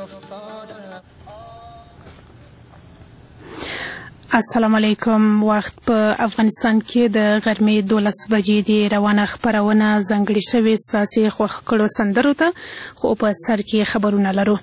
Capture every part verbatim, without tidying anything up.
السلام علیکم. وخت په افغانستان کې د غرمې دولس بجې دی. روانه خپرونه ځانګړې شوې ستاسې خوښ کړو سندرو ته، خو په سر کې خبرونه لرو.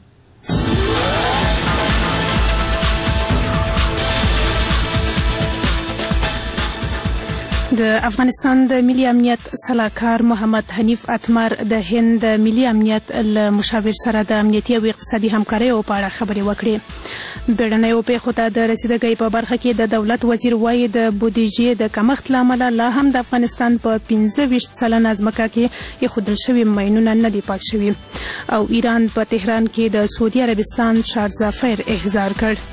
د افغانستان د ملي امنیت سلاکار محمد حنیف اتمر د هند د ملي امنیت له مشاور سره د امنیتي او اقتصادي همکاریو په اړه خبرې وکړې. بیړنیو پیښو ته د رسیدګۍ په برخه کې د دولت وزیر وایي د بودیجې د کمښت له امله لا هم د افغانستان په پنځه ویشت سلنه ځمکه کې ایښودل شوي ماینونه نه دي پاک شوي. او ایران په تهران کې د سعودي عربستان شارزافیر احضار کړ.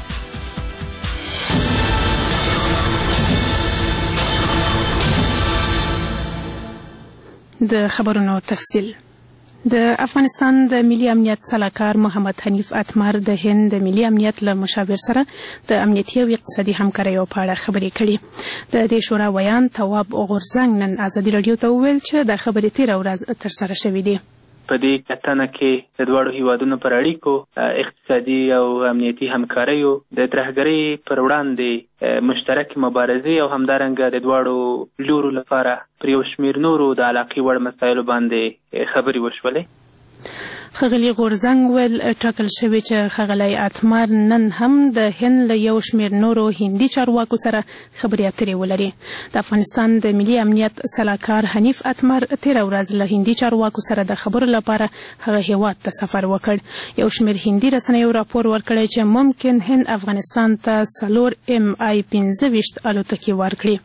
د خبرونو تفصیل. د افغانستان د ملي امنیت سلاکار محمد حنیف اتمر د هند د ملي امنیت له مشاور سره د امنیتي او اقتصادي همکاریو په اړه خبرې کړې. د دې شورا ویان تواب غورزنګ نن ازادي راډیو ته وویل چې د خبرې تېره ورځ ترسره شوې دي. په دې کتنه کې د دواړو هیوادونو پر اړیکو، اقتصادي او امنیتي همکاریو، د ترهګرۍ پر وړاندې مشترک مبارزې او همدارنګه د دواړو لورو لپاره پر یو شمېر نورو د علاقې وړ مسایلو باندې خبرې وشولې. ښاغلي غورزنګ ویل ټاکل شوي چې ښاغلی اتمر نن هم د هند له یو شمېر نورو هندي چارواکو سره خبرې اترې ولري. د افغانستان د ملي امنیت سلاکار حنیف اتمر تېره ورځ له هندي چارواکو سره د خبرو لپاره هغه هیواد ته سفر وکړ. یو شمېر هندي رسنیو راپور ورکړی چې ممکن هند افغانستان ته څلور ام آی پنځه ویشت الوتکې ورکړي.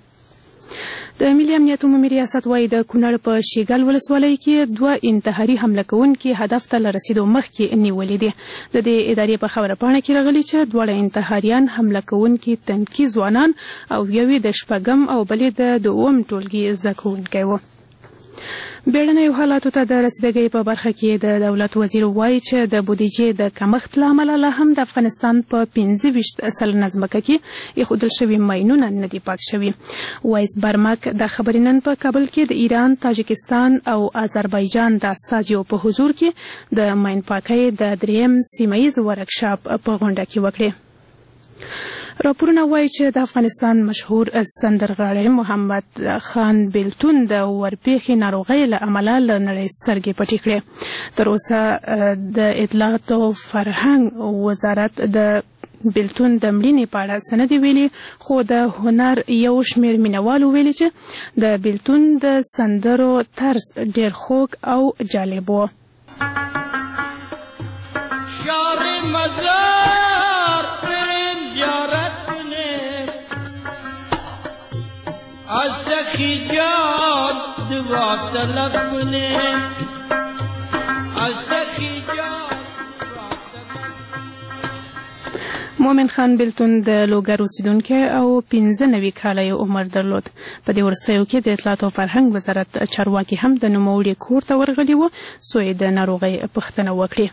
د ملي امنیت عمومي ریاست وایي د کونړ په شیګل ولسوالۍ کې دوه انتحاري حمله کوونکي هدف ته له رسیدو مخکې نیولي دي. د دې ادارې په خبره پاڼه کې راغلي چې دواړه انتحاریان حمله کوونکي تنکي ځوانان او یوې د شپږم او بلې د دوم ټولګي زده کوونکی و. بیړنیو حالاتو ته د رسیدګۍ په برخه کې د دولت وزیر وایي چې د بودیجې د کمښت له امله لا هم د افغانستان په پنځه ویشت سلنه ځمکه کې ایښودل شوي ماینونه نه دي پاک شوي. وایس برمک د خبرې نن په کابل کې د ایران، تاجکستان او آذربایجان د استازیو په حضور کې د ماین پاکۍ د دریم سیمه ییز ورکشاپ په غونډه کې وکړې. راپورونه وایي چې د افغانستان مشهور سندرغاړی محمد خان بیلتون د ورپېښې ناروغۍ له امله له نړۍ سترګې پټې کړې. تر اوسه د اطلاعات او فرهنګ وزارت د بیلتون د مړینې په اړه څه نه دي ویلي، خو د هنر یو شمېر مینوالو ویلي چې د بیلتون د سندرو طرز ډېر خوږ او جالب و. سخی جان دعا طلب کنه سخی جان. مومن خان بیلتون د لوګر اوسیدونکی او پنځه نوي کاله یې عمر درلود. په دې وروستیو کې د اطلاعات او فرهنګ وزارت چارواکي هم د نوموړي کور ته ورغلي وو څو یې د ناروغۍ پوښتنه وکړي.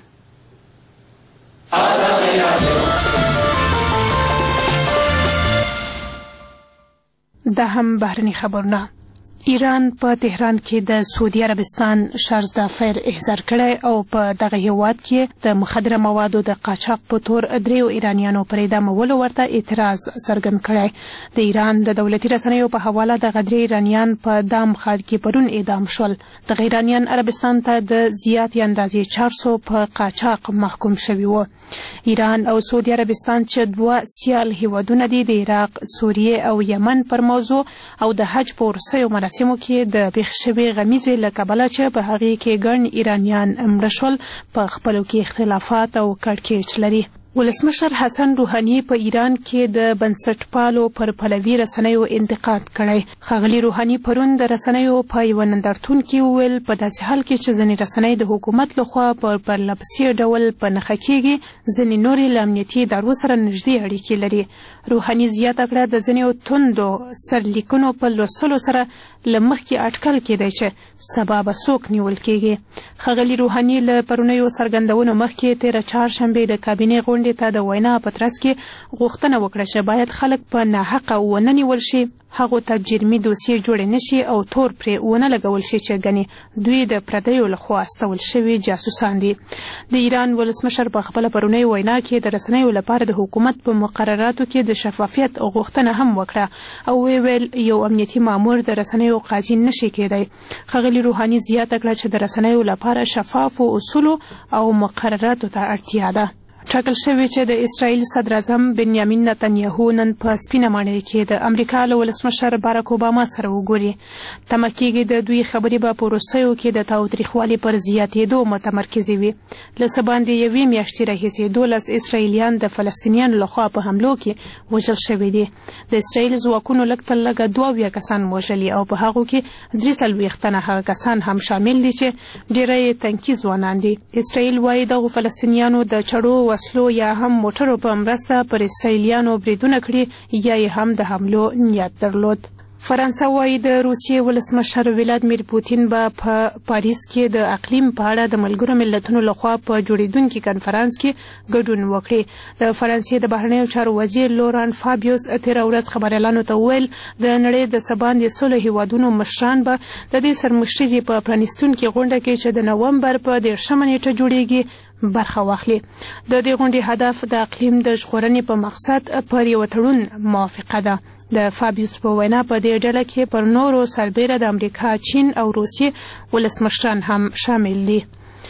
دا هم بهرني خبرونه. ایران په تهران کې د سعودي عربستان شارزافیر احضار کړی او په دغه هیواد کې د مخدره موادو د قاچاق په تور دریو ایرانیانو پر اعدامولو ورته اعتراض څرګند کړی. د ایران د دولتي رسنیو په حواله دغه درې ایرانیان په دام ښار کې پرون اعدام شول. دغه ایرانیان عربستان ته د زیاتې اندازې چار سو په قاچاق محکوم شوي وو. ایران او سعودي عربستان چې دوه سیال هیوادونه دي د عراق، سوریې او یمن پر موضوع او د حج په وروستیو مراسمو کې د پېښې شوې غمیزې له کبله چې په هغې کې ګڼ ایرانیان مړه شول په خپلو کې اختلافات او کړکېچ لري. ولسمشر حسن روحاني په ایران کې د بنسټپالو پر پلوي رسنیو انتقاد کړی. ښاغلي روحاني پرون د رسنیو په یوه نندارتون کې وویل په داسې حال کې چې ځینې رسنۍ د حکومت لخوا په پرلپسې ډول په نښه کېږي، ځینې نورې له امنیتي ادارو سره نږدې اړیکې لري. روحاني زیاته کړه د ځینې توندو سرلیکونو په لوستلو سره له مخکې اټکل کېدی چې سبا به څوک نیول کېږي. ښاغلي روحاني له پرونیو څرګندونو مخکې تېره چهارشنبې د کابینې غونډې ته د وینا په ترڅ کې غوښتنه وکړه چې باید خلک په ناحقه ونه نیول شي هغو ته جرمي دوسیې جوړې نشي او تور پرې ونه لګول شي چې ګنې دوی د پردیو لخوا استول شوي جاسوسان دي. د ایران ولسمشر په خپله پرونۍ وینا کې د رسنیو لپاره د حکومت په مقرراتو کې د شفافیت غوښتنه هم وکړه او وی ویل یو امنیتي مامور د رسنیو قاضي نشي کېدی. ښاغلي روحاني زیاته کړه چې د رسنیو لپاره شفافو اصولو او مقرراتو ته اړتیا ده. ټاکل شوی چې د اسرائیل صدر اعظم بنیامین نتنیاهو نن په سپینه ماڼۍ کې د امریکا له ولسمشر باراک اوباما سره وګوري. تمه کېږي د دوی خبرې به په وروستیو کې د تاوتریخوالي پر زیاتېدو متمرکزې وي. له څه باندې یوې میاشتې راهیسې دولس اسرائیلیان د فلسطینیانو لخوا په حملو کې وژل شوي دي. د اسرائیل ځواکونو لږ تر لږه دوه اویا کسان وژلي او په هغو کې درې څلوېښت تنه هغه کسان هم شامل دي چې ډېری یې تنکي ځوانان دي. اسرائیل وایي دغو فلسطینیانو د چړو وسلو یا هم موټرو په مرسته پر اسرائیلیانو بریدونه کړي یا یې هم د حملو نیت درلود. فرانسه وایي د روسیې ولسمشر ولادیمیر پوتین به په پاریس کې د اقلیم په اړه د ملګرو ملتونو لخوا په جوړیدونکي کنفرانس کې ګډون وکړي. د فرانسې د بهرنیو چارو وزیر لوران فابیوس تېره ورځ خبریالانو ته وویل د نړۍ د څه باندې سلو هیوادونو مشران به د دې سرمشریزې په پرانیستونکې غونډه کې چې د نومبر په دېرشمه نیټه جوړیږي برخه واخلي. د دې غونډې هدف د اقلیم د ژغورنې په مقصد پر یو تړون موافقه ده. د فابیوس په وینا په دې ډله کې پر نورو سربیره د امریکا، چین او روسیې ولسمشران هم شامل دي.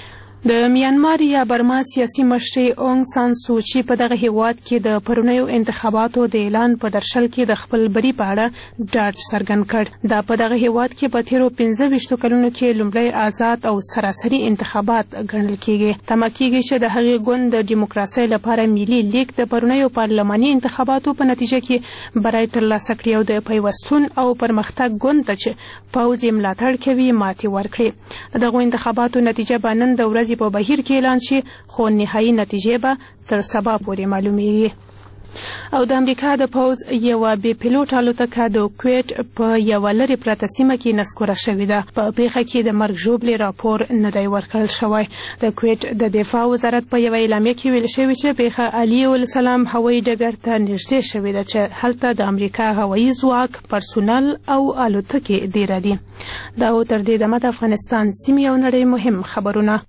د میانمار یا برما سیاسي مشرې اونګ سان سوچي په دغه هیواد کې د پرونیو انتخاباتو د اعلان په درشل کې د خپل بری په اړه ډاډ څرګند کړ. دا په دغه هیواد کې په تیرو پنځه ویشتو کلونو کې لومړی آزاد او سراسري انتخابات ګڼل کېږي. تمه کېږي چې د هغې ګوند د ډیموکراسۍ لپاره ملي لیګ د پرونیو پارلماني انتخاباتو په نتیجه کې بری ترلاسه کړي او د پیوستون او پرمختګ ګوند ته چې پوځ یې ملاتړ کوي ماتې ورکړي. دغو انتخاباتو نتیجه به نن د ورځې په بهیر کې اعلان شي خو نهایي نتیجې به تر سبا پورې معلومیږي. او د امریکا د پوځ یوه بې پیلوټ الوتکه د کویټ په یوه لرې پرته سیمه کې نسکوره شوې ده. په پیښه کې د مرګ ژوبلې راپور نه دی ورکړل شوی. د کویټ د دفاع وزارت په یوه اعلامیه کې ویل شوي چې پیښه علي السلام هوایي ډګر ته نږدې شوې ده چې هلته د امریکا هوایي ځواک پرسونل او الوتکې ډیره دي. دا و تر دې دمه د افغانستان سیمې او نړۍ مهم خبرونه.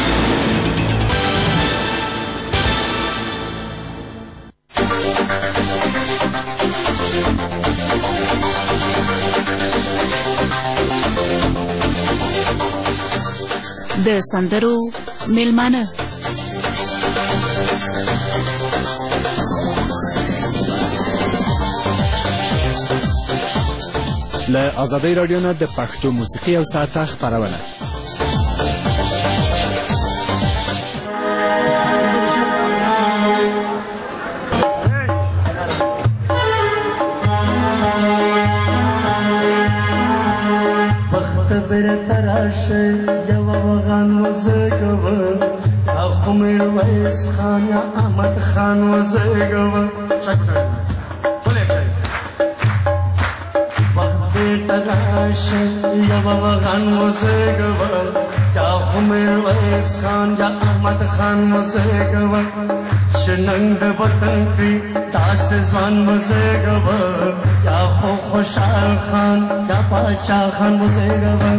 د سندرو میلمانه له ازادۍ راډیو نه د پښتو موسیقي او ساعته خپرونه. میرویس خان یا احمد خان وزیگو وقت تلاش یا وغان وزیگو یا خو میرویس خان یا احمد خان وزیگو شننگ وطن کی تاس زوان وزیگو یا خو خوشحال خان یا پاچا خان وزیگو.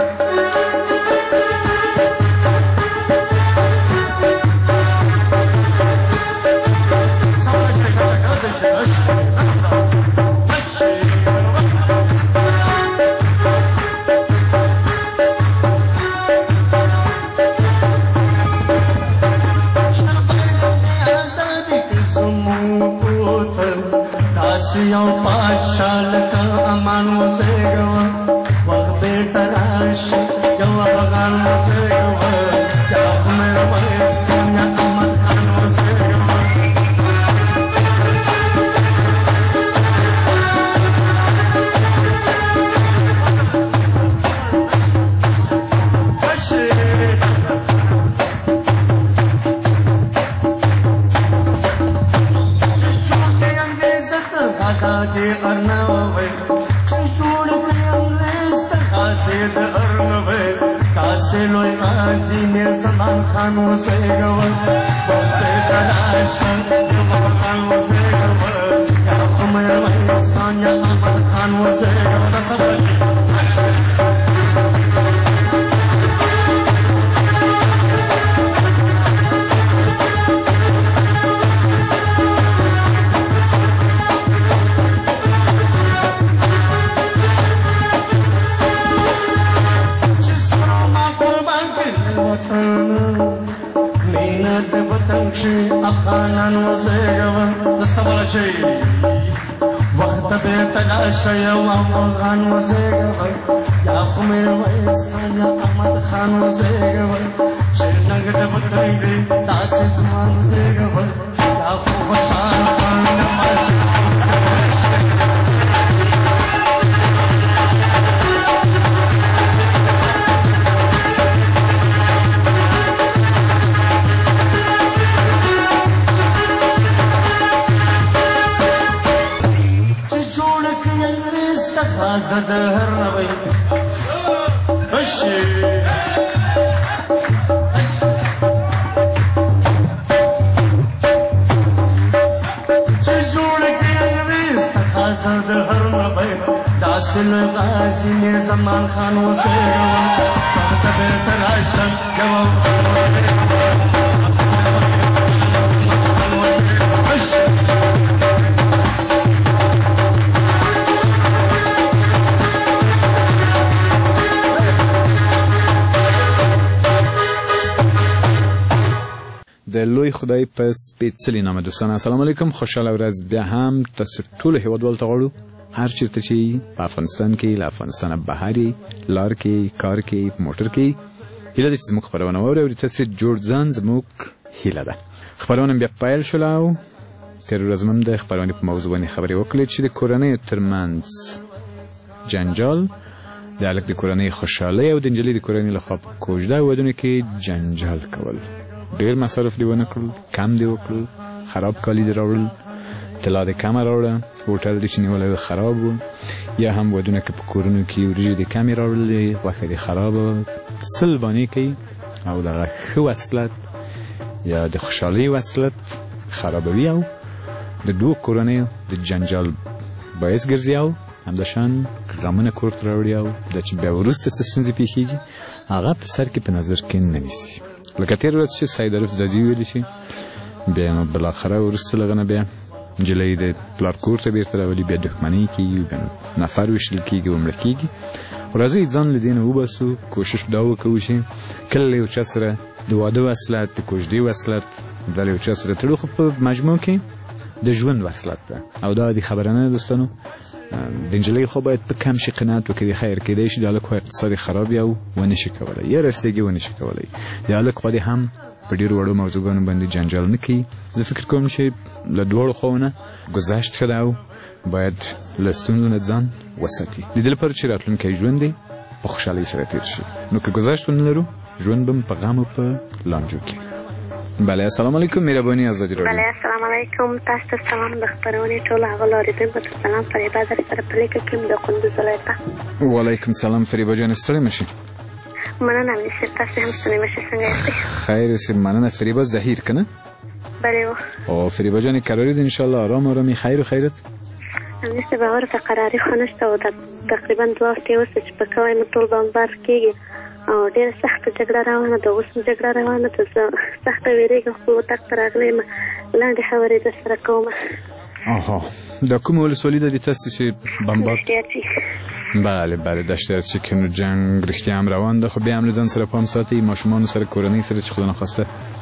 یو پاشال کا امان وسېګو وخت تراش یو افغان وسېګو یا خمر وایس کانا احمد خان وسېګو لوی غازی میرزمان خان وسېګو وخت تلاش یو افغان وسېګو یا خمر وایس کانا احمد خان شننګ د وطن شي افغانان وزګون د سوال شي وخت به تلاشه یو افغان وزګون یا خو مې وایس خان یا احمد خان وزګون شننګ د وطن دی تاسو زمان وزګون یا خو خوشحال خان نماز زد هر نوی بشی چه جوڑ که انگریز تخازه ده هر نوی داسل غازی میر زمان خانو سے وقت بیت راشن جواب د لوی خدای په سپېڅلي نامه دوستان السلام علیکم خوشاله ورځ بیا هم تاسو ټول هیوادوالو ته غواړو هر چیرته چې په افغانستان کې له افغانستانه بهر لار کې کار کې موټر کې هیله ده چې زموږ خپرونه واورئ تاسو جوړ ځان زموږ هیله ده خپرونه بیا پیل شوله او تېره ورځ موږ د خپرونې په موضوع باندې خبرې وکړې چې د کورنیو ترمنځ جنجال د هلک د کورنۍ خوشحالۍ او د نجلۍ د کورنۍ لخوا په کوژده ودونو کې جنجال کول ډېر مصارف دی ونه کړل کم دی وکړل خراب کالي دی راوړل طلا دی کمه راوړه هوټل دی چې نیولی خراب و یا هم ودونه که په کورونو کې وریجې دی کمې راوړلې غوښه دی خرابه سل بانې کوي او دغه ښه وصلت یا د خوشحالۍ وصلت خرابوي او د دوو کورنیو د جنجال باعث ګرځي او همداشان غمونه کور ته راوړي او دا چې بیا وروسته څه ستونزې پیښېږي هغه په سر کې په نظر کې نه نیسي لکه تېره ورځ چې سید الف زاځي ویلي شي بیا نو بالاخره وروسته له هغه نه بیا نجلۍ د پلار کور ته بېرته راولي بیا دښمنۍ کېږي بیا نفر ویشتل کېږي ومړه کېږي راځئ ځان له دې نه وباسو کوشش دا وکړو چې کله له یو چا سره د واده وصلت د کوژدې وصلت دا له یو چا سره تړو خو په مجموع کې د ژوند وصلت ده او دا د خبره نه دوستانو د نجلۍ خو باید په کم شي قناعت وکړي خیر کېدای شي د هلک خو اقتصاد یې خراب وي او ونه شي کولی یا رسیدګي ونه شي کولی د هلک خوا دې هم په ډېرو وړو موضوعګانو باندې جنجال نه کوي زه فکر کوم چې له دواړو خواو نه ګذشت ښه ده او باید له ستونزو نه ځان وساتي د دې لپاره چې راتلونکی ژوند دی په خوشحالۍ سره تېر شي نو که ګذشت ونه لرو ژوند به په غم او په لانجو کې بله السلام علیکم مهرباني ازادي راډیو بله السلام علیکم تاسو ته سلام د خپرونې ټولو هغو لاورېدونکو ته سلام فریبا در سره په لیکه کې یم د کندوز ولایته وعلیکم سلام فریبا جان ستړې مه شي مننه امیر صاحب تاسې هم ستړې مه شئ څنګه یاستئ خیر اوسې مننه فریبا زهیر که نه بلې و او فریبا جانې کراري ده انشاءالله ارام ارامي خیر و خیرت امیر صاحب هغه ورته قراري خو نشته او تقریبا دوه هفتې وروسته چې په کوی مو ټول بمبار کېږي او ډېره سخته جګړه روانه ده اوس هم جګړه روانه ده زه سخته وېرېږم خپل وطن ته راغلی یم لنډې خبرې درسره کوم آها دا کومه ولسوالي ده د تاسې چې بمبار دشتیارچي بله بله دشتیارچي کې نو جنګ رښتیا هم روان ده خو بیا هم له ځان سره پام ساتئ ماشومانو سره کورنۍ سره چې خدا نخواسته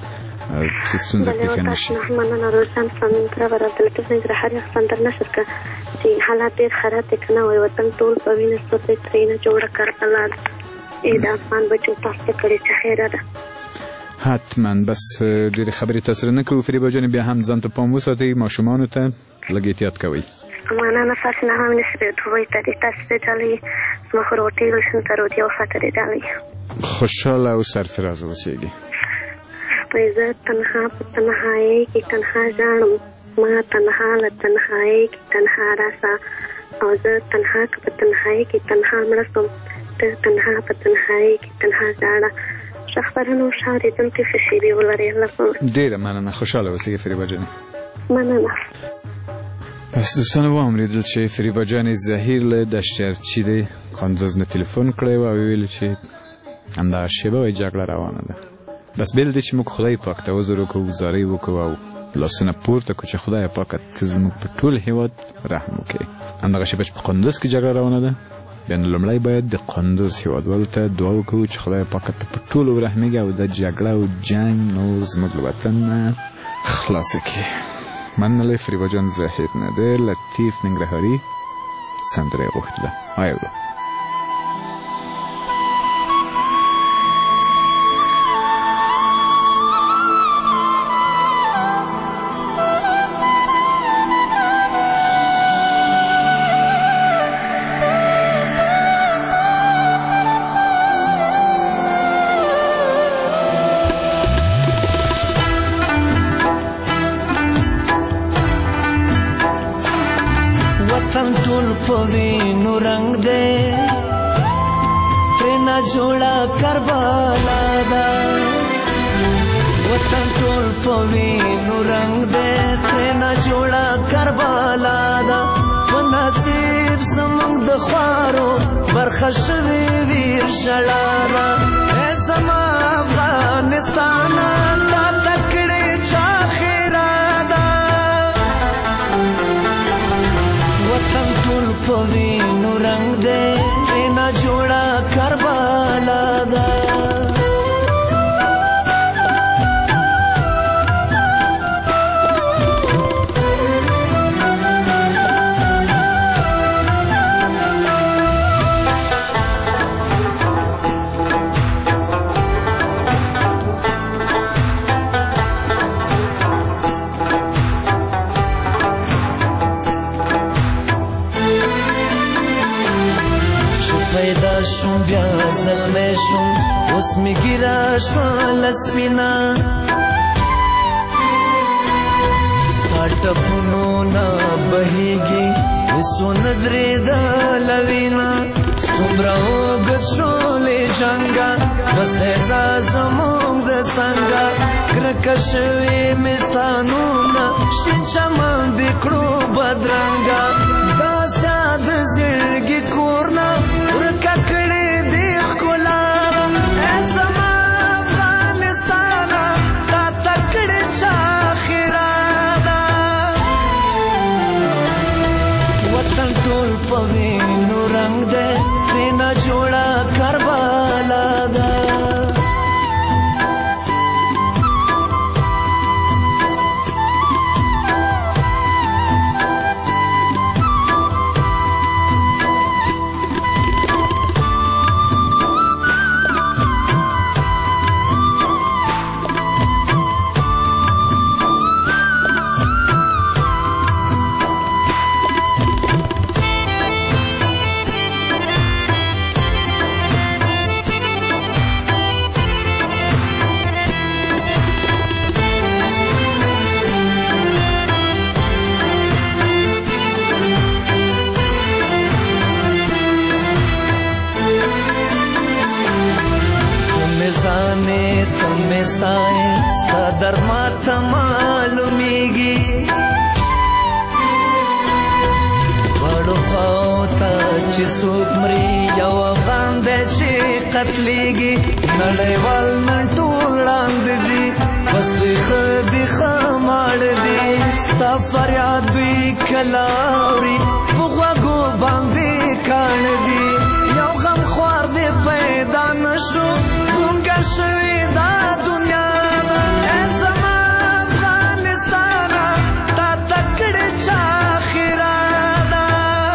څه ستونزه پیښه نه شي مننه روزان سمندره ور عبداللطیف نجر هر یو سندر نشر که چې حالات ډېر خراب دی که نه وای وطن ټول په وینه سوځي ترېنه جوړه کړ الله ای د افغان بچو تاسو ته کړې چې خیره ده حتما بس ډېرې خبرې تاسو سره نه کوو فریبا جانې بیا هم ځان ته پام وساتئ ماشومانو ته لږ احتیاط کوئ مننه فاطمه هم نسبت دوی ته دې تاسو ته ډالۍ زما خو روټۍ ولسن ته روټۍ او خاطرې ډالۍ خوشحاله او سرفرازه اوسېږي وایي زه تنها په تنهایۍ کې تنها ژاړم ما تنها له تنهایۍ کې تنها راسه او زه تنها که په تنهایۍ کې تنها مړه شوم ته تنها په تنهایۍ کې تنها ژاړه ښه خپرونه ښه اورېدونکي ښه شېبې ولرئ الله پاک ډېره مننه خوشحاله اوسېږئ فریبا جانې مننه پس دوستانو واورېدل چې فریبا جانې زهیر له دشتیارچي دی کندوز نه تلیفون کړی و او ویل چې همدغه شېبه وایي جګړه روانه ده بس بېل دی چې موږ خدای پاک ته عذر وکړو زارۍ وکړو او لاسونه پورته کړو چې خدایه پاکه ته زموږ په ټول هېواد رحم وکړې همدغه شېبه چې په کندوز کې جګړه روانه ده بیا نو لومړی باید د قندوز هېوادوالو ته دعا وکړو چې خدای پاک ته په ټولو ورحمېږي او د جګړه او جنګ نور زموږ له وطن نه خلاصه کړي. مننه فریبا جان زهیر نده لطیف ننګرهاري سندره یې غوښتله. آیا ورو وطن ټول په وینو رنگ دی ترې نه جوړه کربلا ده وطن ټول په وینو رنگ دی ترې نه جوړه کربلا ده په نصیب زموږ د خوارو برخه شوې ویر ژړا ده ای زما افغانستانه تا تکړې چا خیره ده وطن ټول په وینو رنگ دی ترې نه جوړه کربلا ده پیدا شوم بیا زلمی شوم اوس مې ګیره شوه لسپینه ستا ټپونو نه بهیږي هېڅونه درېدله وینه څومره اوږد شولې جنګه بس دی دا زموږ د څنګه کرکه شوې مې ستا نومونه شین چمن دې کړو بدرنګه داسې د زړګي کور نه ورکه کړې دې ښکلا ای زما افغانستانه تا تکړې چا خیره ده وطن ټول په وینو رنګ دی ترې نه جوړه کربلا ده تمہیں سائیں ستا در ماتا معلومیگی بڑو خواتا چی سوک مری یو افغان دے چی قتلیگی نڑی وال نن ټول لاند دی بس دوی خدی خماڑ دی ستا فریاد دوی کلاوری بغوگو باندی کان دی یو غم خوار دی پیدا نشو گونگا شوی دا دنیا ای زما افغانستانه تا تکړې چا خیره ده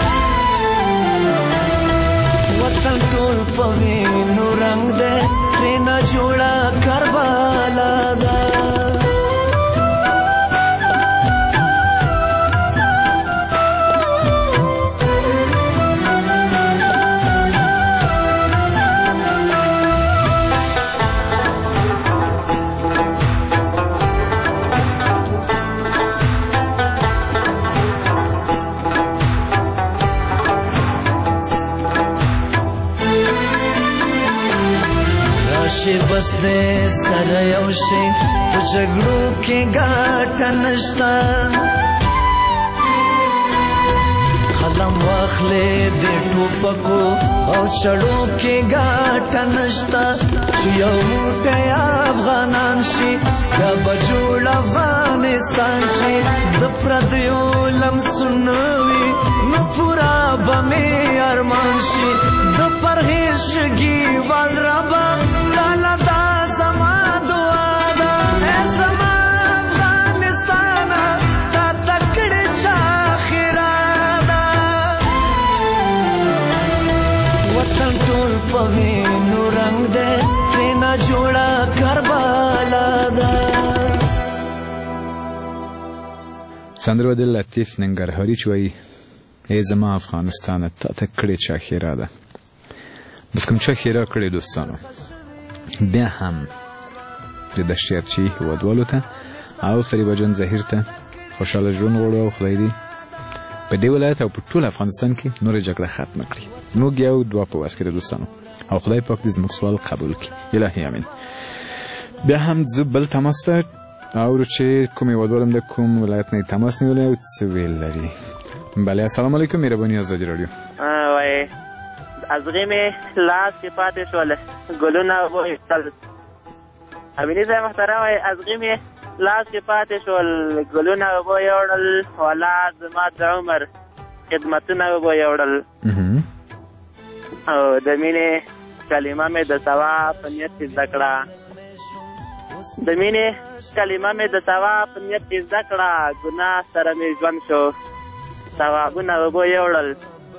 وطن ټول په وینو رنګ دی ترې نه جوړه کربلا ده بس دې سره یو شي په جګړو کې ګټه نشته قلم واخلې د ټوپکو او چړو کې ګاټه نشته چې یو موټی افغانان شي یا به جوړ افغانستان شي د پردیو لمسونه وي نو پوره به مې ارمان شي د پرهیز شګي ول ربه لاله دا زما دعا ده ای زما افغانستانه تا ته کړې چا خیره ده وطن ټول په وینو رنګ دی ترېنه جوړه کربلا ده. سندره د لطیف ننګرهاري چې وایي ای زما افغانستانه تا ته کړې چا خیره ده. بس کوم چا خیره کړې دوستانو، بیا هم د دشتیارچي هیوادوالو ته او فریبه جان زهیر ته خوشحاله ژوند غواړو او خدای دې په دې ولایت او په ټول افغانستان کې نورې جګړه ختمه کړي. موږ یو دعا په واس کې دوستانو او خدای پاک دې زموږ سوال قبول کړي. الهي امین. بیا هم زه بل تماس ته اورو چې کوم هیوادوال هم د کوم ولایت نه تماس نیولی او څه ویل لري. بله السلام علیکم، مهرباني ازادي راډیو. وایي ازغې مې لاس کې پاتې شول ګلونه وویشتل. امیني صاحب محترم وایي ازغې مې لاس کې پاتې شول ګلونه ویوړل والا زما د عمر خدمتونه ویوړل او د مینې کلمه مې د ثواب په نیت کې زده کړه د مینې کلمه مې د ثواب په نیت کې زده کړه ګناه سره مې ژوند شو ثوابونه ویوړل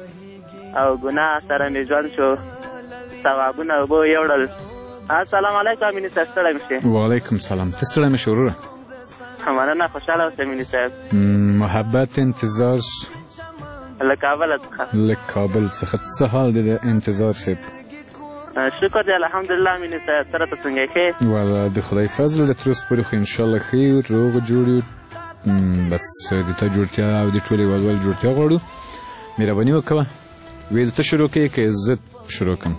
او ګناه سره مې ژوند شو ثوابونه ویوړل. السلام علیکم امیني صاحب، ستړی مې شې؟ وعلیکم سلام. ته ستړی مې شې وروره؟ مننه، خوشحاله اوسې امیني صاحب. محبت انتظار له کابل څخه. له کابل څخه څه حال دی د انتظار صاحب؟ شکر دی الحمدلله امیني صاحب. ته راته څنګه یې؟ ښې؟ والله د خدای فضل د تر اوسه پورې خو انشاءالله ښه یو، روغ جوړ یو. بس د تا جوړتیا او د ټول هیوادوال جوړتیا غواړو. مهرباني وکړه ویل ته شروع کوې که زه شروع کړم؟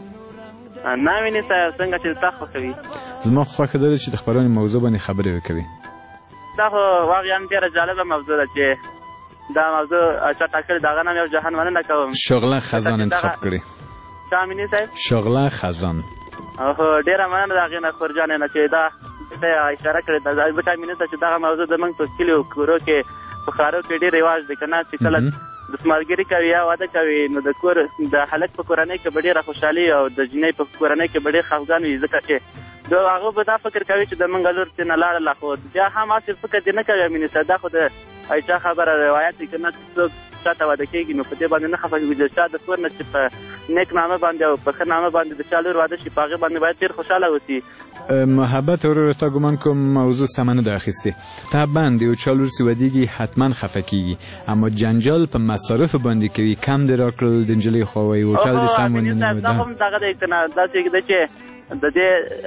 نه امیني صاحب، څنګه چې تا خوښوي. زما خوښه دا ده چې د خپرونې موضوع باندې خبرې وکوي. دا خو واقعا ډېره جالبه موضوع ده چې دا موضوع چا ټاکلې د هغه نام یو جهان مننه کوم. شغله خزان انتخاب کړې. چا امیني صاحب؟ شغله خزان. هو ډېره مننه د هغې نه خورجانې نه چې دا ته اشاره کړې ده. البته امیني صاحب چې دغه موضوع زموږ په کلیو کورو کې په ښارو کې ډېر رواج دی که نه چې کله د سمارګري کوي یا واده کوي نو د کور د هلک په کورنۍ کې به ډېره خوشحالي او د جینۍ په کورنۍ کې به ډېر خفګان وي ځکه چې د هغه به دا فکر کوي چې د موږ لور ترېنه لاړله خو بیا هم هسې فکر دې نه کوي امیني صاحب. دا خو د عایشه خبره روایت دی که نه څوک چا ته واده کېږي نو په دې باندې نه خفه کېږي د چا د کور نه چې په نیک نامه باندې او په ښه نامه باندې د چا لور واده شي په هغې باندې باید ډېر خوشحاله اوسي. محبت وروره تا ګمان کوم موضوع سمه نه ده اخیستې. طبعا د یو چا لور چې ودېږي حتما خفه کېږي اما جنجال په مصارفو باندې کوي کم دې راکړل د نجلۍ خوا وایي هوټل دې سم وننوت. دا هم دغه دی که نه داسې ده چې د دې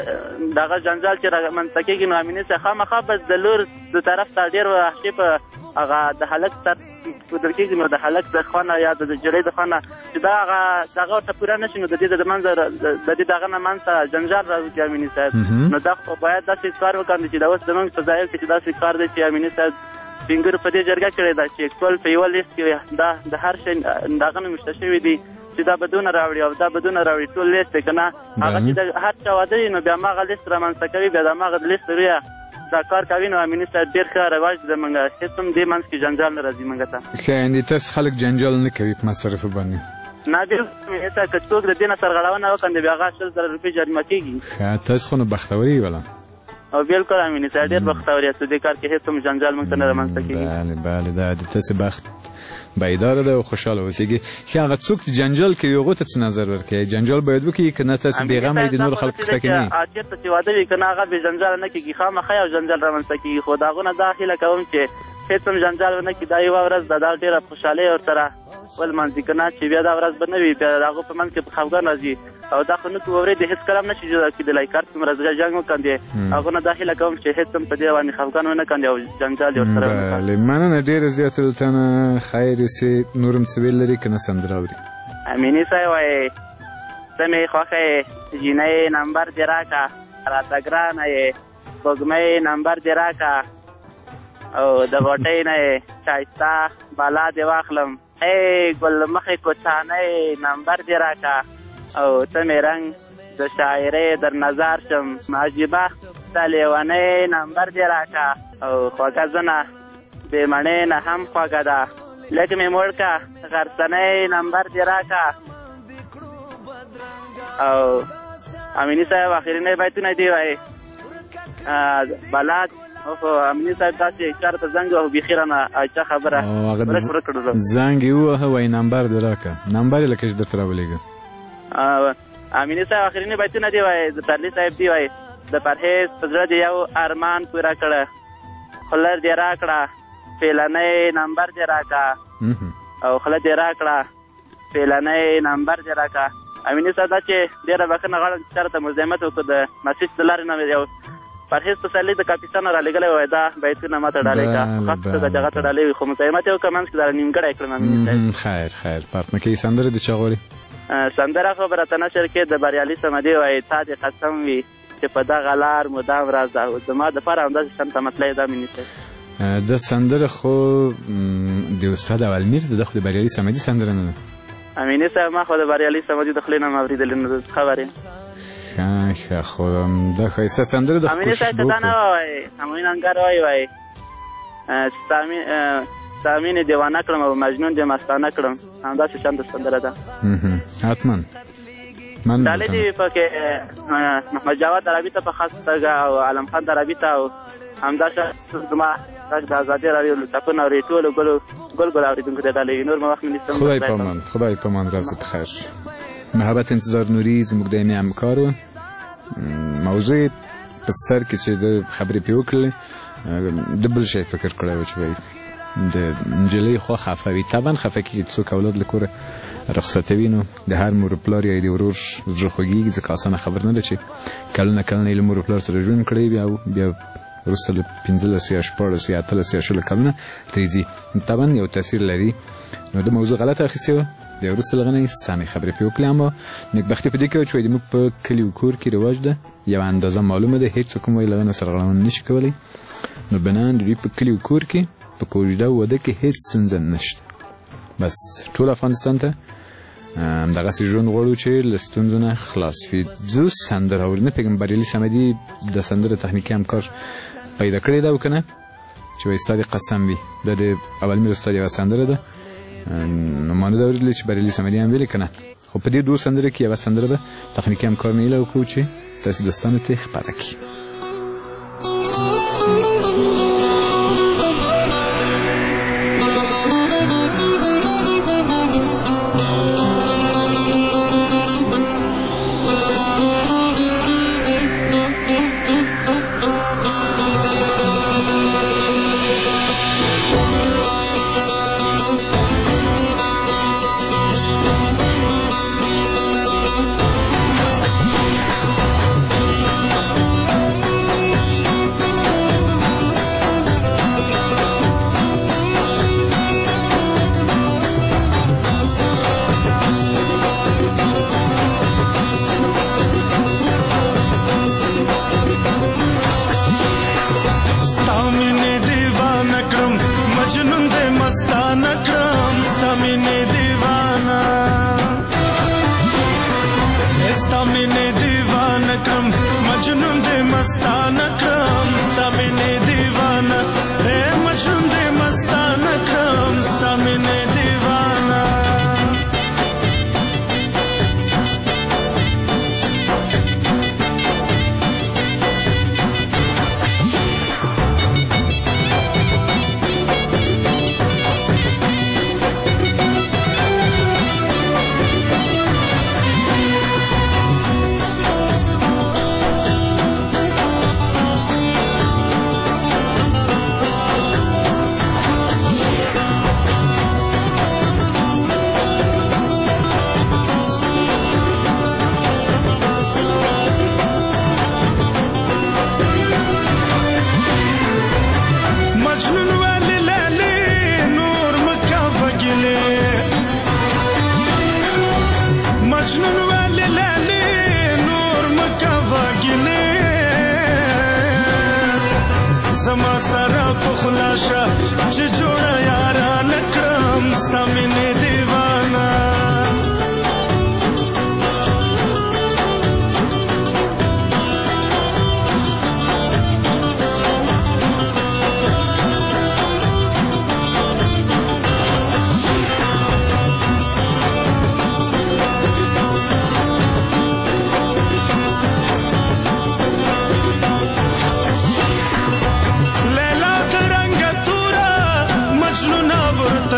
دغه جنجال چې رامنځته کېږي نو امیني صاحب خامخا بس د لور د طرف ته ډېر وحشي په هغه د هلک سر ښودل کېږي نو د هلک د خوا نه یا د نجلۍ د خوا نه چې دا هغه دغه ورته پوره نه شي نو د دې د منځه د دې دغه نه منځته جنجال راوځي امیني صاحب. نو دا خو باید داسې کار وکړي چې دا اوس زموږ په ځایو کې چې داسې کار دی چې امیني صاحب سپین په دې جرګه کړې ده چې ټول په یوه لیست کې دا د هر شی دغه نه مشته شوي دي چې دا بدونه راوړي او دا بدونه راوړي ټول لیست دی که نه هغه چې د هر چا واده وي نو بیا هماغه لیست رامنځته کوي بیا د هماغه لیست رویه دا کار کوي نو امیني صاحب ډېر ښه رواج دی زموږ هېڅ هم دې منځ کې جنجال نه راځي موږ ته. ښه یعنې تاسې خلک جنجال نه کوي په مصرفو باندې؟ نه بېلکل که څوک د دې نه سرغړونه وکړي بیا هغه شل زره روپۍ جریمه کېږي. ښه تاسې خو نو بختوري ولا؟ او بالکل امیني صاحب ډېر بختور یاست دې کار کې هېڅ هم جنجال موږ ته نه رامنځته کېږي. بله بله دا د تاسې بخت بیداره ده او خوشحاله اوسېږي. ښه هغه څوک چې جنجال کوي هغو ته څه نظر ورکوي؟ جنجال باید وکړي که نه تاسې بېغمه یې د نورو خلکو کیسه کې نه وي؟ چېرته چې واده وي که نه هغه بې جنجاله نه کېږي خامخا یو جنجال رامنځته کېږي خو د هغو نه دا هیله کوم چې هېڅ هم جنجال ونه کړي دا یوه ورځ ده دا ډېره خوشحالۍ ورسره ولمانځي که نه چې بیا دا ورځ به نه وي بیا د هغو په منځ کې په خفګان راځي او دا خو نه اورې د هېڅ کله هم نه شي جدا کېدلی کار څومره جنګ وکړي هغو نه دا هیله کوم چې هېڅ هم په دې باندې خفګان ونه کړي او جنجال یې ورسره ونه کړي. بله مننه ډېره زیاته له تا نه. خیر اوسې. نور هم څه ویل لري که نه سندره اوري؟ امیني صاحب وایي ته مې خوښه یې جینۍ نمبر دې راکړه راته ګرانه یې سپوږمۍ نمبر دې راکړه او د غوټۍ نه یې ښایسته بالا دې واخلم ای ګل مخې کوچانۍ نمبر دې راکړه او ته مې رنګ د شاعرۍ در نظر شم عجیبه ستا لیونۍ نمبر دې راکړه او خوږه زنه بې مڼې نه هم خوږه ده لږ مې موړ کړه غرڅنۍ نمبر دې راکړه او امیني صاحب اخرنۍ بیتونه دې وایي بلاد امیني صاحب داسې چا ته زنګ وهو بیخي رانه اچه خبره ورک ورک کړلو زنګ یې ووهه وایي نمبر دې راکړه نمبر یې لکه چې درته راولېږه امیني صاحب اخرني بیتونه دې وایي د پرلي صاحب دې وایي د پرهیز په زړه دې یو ارمان پوره کړه خوله دې راکړه فیلنۍ نمبر دې راکړه او خوله دې راکړه فیلنۍ نمبر دې راکړه امیني صاحب دا چې ډېره بښنه غواړم چې چا راته مزاحمت وکړو د مسیج د لارې نه یو پرهیز پسرلي د کاپیسا نه رالېږلی وای دا بیتونه ما ته ډالۍ کړه خاص توګه دغه ته ډالۍ وي خو مزاحمت یې وکړه منځ کښې داره نیمګړی کړم امیني صاحب خیر خیر پاتنه کوي سندرې د چا غواړي سندره خو به راته نشر کې د بریالي صمدي وایي تا دې قسم وي چې په دغه لار مدام راځه او زما دپاره همداسې شان ته مطلع دا امیني صاحب د سندره خو د استاد اولمیر د خو د بریالي صمدي سندره نه ده امیني صاحب ما خو د بریالي صمدي د خولې نه م اورېدلې نو خبرې ښه ښه خو دا ښایسته سندره د امیني صاحب ته دا نه وایي امین انګر وایي وایي ستا مینې دیوانه کړم او مجنون دې مستانه کړم همداسې شان د سندره ده حتما ډالۍ دې وي پکې محمد جواد عربي ته په خاص توګه او عالم خان عربي ته او همداسې زما غږ د ازادۍ راډیو له ټپونه اوري ټولو ګلو ګل ګل اورېدونکو ته ډالۍ وي نور مې وخت مې نیستم خدای پامان خدای پامان ورځ په خیر محبت انتظار نوري زموږ دایمي همکار و موضوع په سر کې چې د خبرې پرې وکړلې د بل شی فکر کړی و چې وایي د نجلۍ خوا خفه وي طبعا خفه کېږي څوک اولاد له کوره رخصتوي نو د هر مور پلار یا د ورور زړه خوږېږي ځکه اسانه خبر نه ده چې کلونه کلونه یې له مور پلار سره ژوند کړی وي او بیا وروسته له پنځلس یا شپاړس یا اتلس یا شلو کلونه ترې ځي طبعا یو تاثیر لري نو د موضوع غلطه اخیستې وه بیا وروسته له هغه نه یې سمې خبرې پرې وکړې اما نېکبختي په دې کې وه چې وایي زموږ په کلي و کور کې رواج ده یوه اندازه معلومه ده هېڅ څوک هم وایي له هغه نه سرغړونه نه شي کولی نو بنا د دوی په کلي و کور کې په کوژده واده کې هېڅ ستونزه نشته بس ټول افغانستان ته همدغسې ژوند غواړو چې له ستونزو نه خلاص وي ځو سندره اورو نه پوهېږم بریالي صمدي د سندره تخنیکي همکار پیدا کړې ده او که نه چې وایي ستا دې قسم وي دا د اولمیر استاد یوه سندره ده نو ما نه ده اورېدلې چې بریالي صمدي هم ویلې که نه خو په دې دوو سندره کې یوه سندره ده تخنیکي همکار مې هیله وکړو چې ستاسې دوستانو ته یې خپاره کړي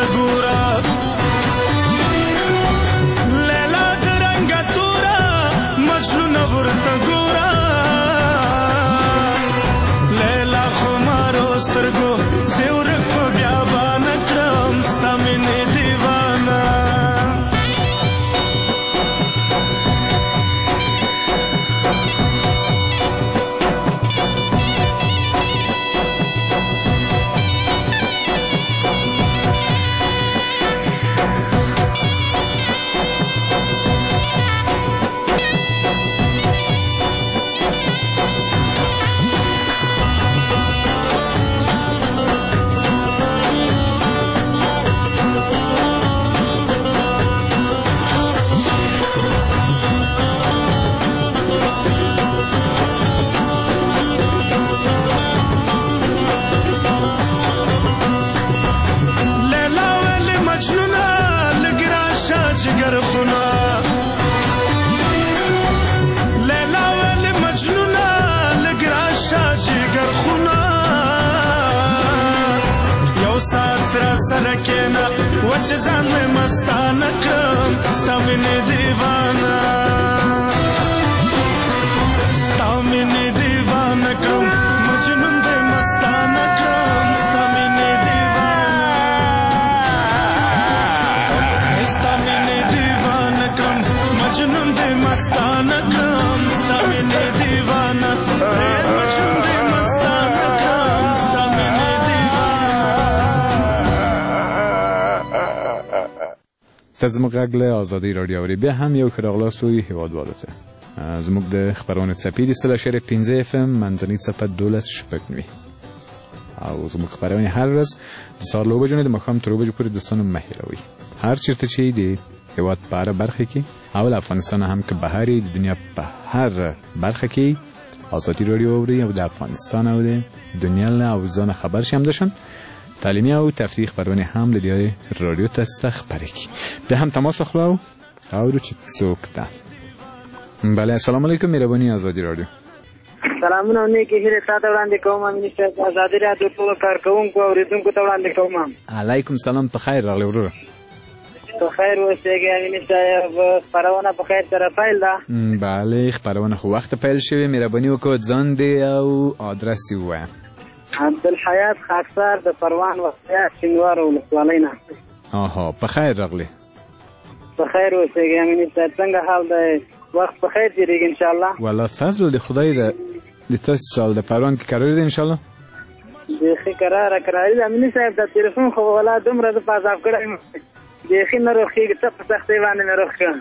ګورا لیلا درنګ تورا مجنون ورته ګورا لیلا خو مارو سترګو زور کو بیا باندې کړم ستامنه دیوانه وچه زن میں مستانه کم ستا مینې دیوانه ستا مینې دیوانه کم مجنون دې مستانه کم ستا مینې دیوانه ستا مینې دیوانه کم مجنون دې مستانه کم ستا مینې دیوانه مجنون دې مستانه کم ستا مینې ته زموږ غږ له ازادۍ راډیو اوري. بیا هم یو ښه راغلاست وایي هیوادوالو ته. زموږ د خپرونې څپې د سل اشاریه پنځه اف ام منځنۍ څپه دولس شپږ نوي او زموږ خپرونې هر ورځ د سهار له اوه بجو نه د ماښام تر اوه بجو پورې دوستانو مه هېروئ. هر چېرته چې د هېواد په هره برخه کې او له افغانستان هم که بهر د دنیا په هر برخه کې ازادي راډیو اوري او د افغانستان او د دنیا له اوضاع خبر شي همداشان تعلیمی او تفریح خبرونه هم له دیای رادیو تاسو خبرې کی. به هم تماس اخلو او رو چې څوک ده. بله السلام علیکم مهرباني ازادي رادیو. سلامونه نیکی هیله تاسو وړاندې کوم منیسټر ازادي رادیو ټول کارکونکو او ریدونکو ته وړاندې کوم. علیکم سلام په خیر راغلی ورور. په خیر اوسېږئ منیسټر خبرونه په خیر سره پیل ده. بله خبرونه خو وخت پیل شوی مهرباني وکړه ځان دې او آدرس دې ووایه. عبدالحیات خاکسار د پروان وقتیا شینوار ولسوالۍ نه. آها په خیر راغلی. په خیر اوسېږئ منیسټر څنګه حال دی؟ وخت په خیر تېرېږي انشاءالله. والله فضل د خدای د د تاسو سال د پروان کې قرار دی انشاءالله. بیخي قراره قراري ده مني صاحب د تلیفون خو ولا دومره د پازاف کړی بیخي نه روښېږي څه په سختۍ باندې مې روښ کړه.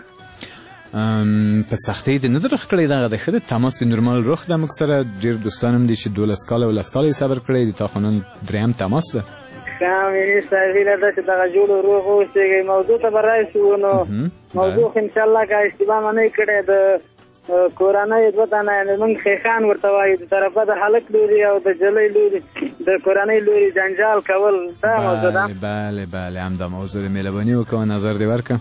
په سختۍ دې نه ده روښ کړی دغه د ښه د تماس د نورمال روښ ده موږ سره ډېر دوستان هم دي چې دولس کاله او لس کاله یې صبر کړی دي تا خو نن درېیم تماس ده. ښه مني صاحب هیله ده چې دغه جوړ روغ اوسېږئ. موضوع ته به راشو نو موضوع خو انشاءالله که اشتباه مه نه کړی د کورنۍ دوه تنه یعنې موږ خیخان ورته وایو د طرفه د هلک لوري او د جلۍ لوري د کورنۍ لوري جنجال کول دا موضوع ده. بله بله همدا موضوع ده مهرباني وکړه نظر دې ورکړه.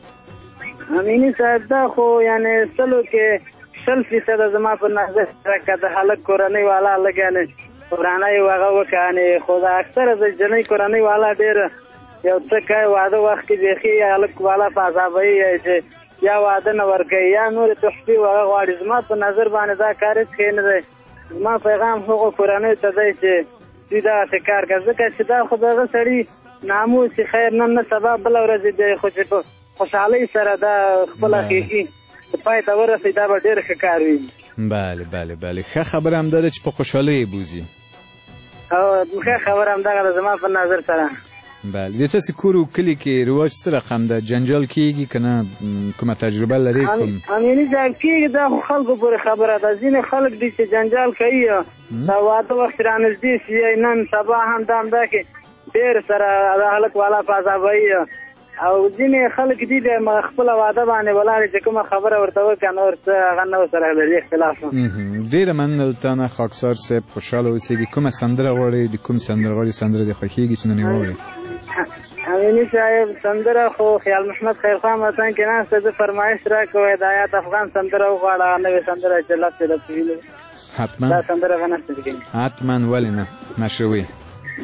امیني صاحب دا خو یعنې سلو کې شل فیصده زما په نظر سره که د هلک کورنۍ والا لږ یعنې ورانه یې هغه وکړه یعنې خو د اکثره د جنۍ کورنۍ والا ډېره یو څه کوي واده وخت کې بیخي هلک والا په عذابوي چې یا واده نه ورکوي یا نورې تحفې هغه غواړي. زما په نظر باندې دا کار هېڅ ښه نه دی. زما پیغام هغو کورنیو ته دی چې دوی دغسې کار کوي ځکه چې دا خو د هغه سړي ناموس خیر نن نه سبا بله ورځ دی خو چې په خوشحالۍ سره دا خپله خېښي پای ته ورسوي دا به ډېر ښه کار وي. بله بله بله ښه خبره همدا ده چې په خوشحالۍ یې بوځي. او ښه خبره همدغه ده زما په نظر سره. بله د تاسې کور و کلي کې رواج څه رقم ده؟ جنجال کېږي که نه کومه تجربه لرې؟ کوم امیني صاحب کېږي دا خو خلکو پورې خبره ده. ځینې خلک دي چې جنجال کوي دا واده وخت رانږدې شي نن سبا هم دا همدا کې ډېر سره د هلک والا په عذابوي او ځینې خلک دي د خپله واده باندې ولاړې چې کومه خبره ورته وکړه نور څه هغه نه ورسره لري اختلاف. ډېره مننه له تا نه خاکسار صاحب خوشحاله اوسېږي. کومه سندره غواړې د کوم سندرغاړي سندره دې خوښېږي چې نن یې واورې؟ امیني صاحب سندره خو خیال محمد خیرخان وطن کې ناسته زه فرمایش راکوی د آیات افغان سندره وغواړه نوې سندره چې لپې لپې ویلې حتما دا سندره به نسته کېږي. حتما ولې نه نشوي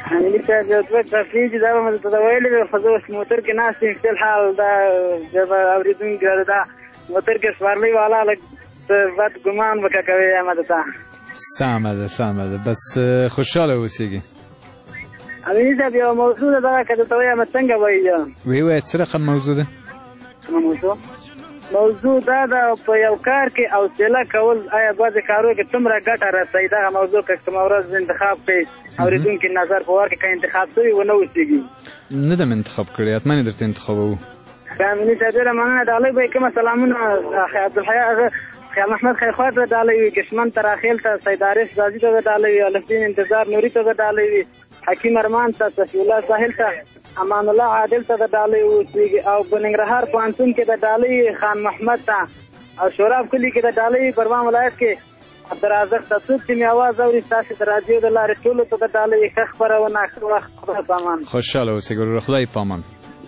امیني صاحب یو دوه ټاپې چې دا به مې درته ویلې وې خو زه اوس موټر کې ناست یم فی الحال دا ژبه اورېدونکي را ده دا موټر کې سپارلۍ والا لږ څه بد ګمان وکړه کوې یم درته سمه ده سمه ده بس خوشحاله اوسېږي امیني صاحب یو موضوع ده دغه که درته ویم څنګه وایي ویې وایه څه رقم موضوع ده کومه موضوع موضوع دا ده په یو کار کې حوصله کول آیا بعضې کارو کې څومره ګټه رسوي دغه موضوع که کومه ورځ انتخاب کوي اورېدونکي نظر په ورکړي که انتخاب شوي ونه اوسېږي نه دم انتخاب کړی حتما یې درته انتخابوو امیني صاحب ډېره مننه ډالۍ به یې کومه سلامونه عبدالحیا خیال محمد خیرخوا ته ډالۍ وي کشمن تراخیل ته سید عارف غازي ته به ډالۍ وي الفدین انتظار نوري ته به ډالۍ وي حکیم ارمان ته صفي الله ساحل ته امان الله عادل ته د ډالۍ اوسېږي او په ننګرهار پوهنتون کې د ډالۍ خان محمد ته او شوراب کلي کې د ډالۍ پروان ولایت کې عبدالرازق ته څوک چې مې اواز اوري ستاسې د راډیو د لارې ټولو ته د ډالۍ ښه خپرونه ښه وخت خدای په امان خوشحاله اوسئ ګورو خدای په امان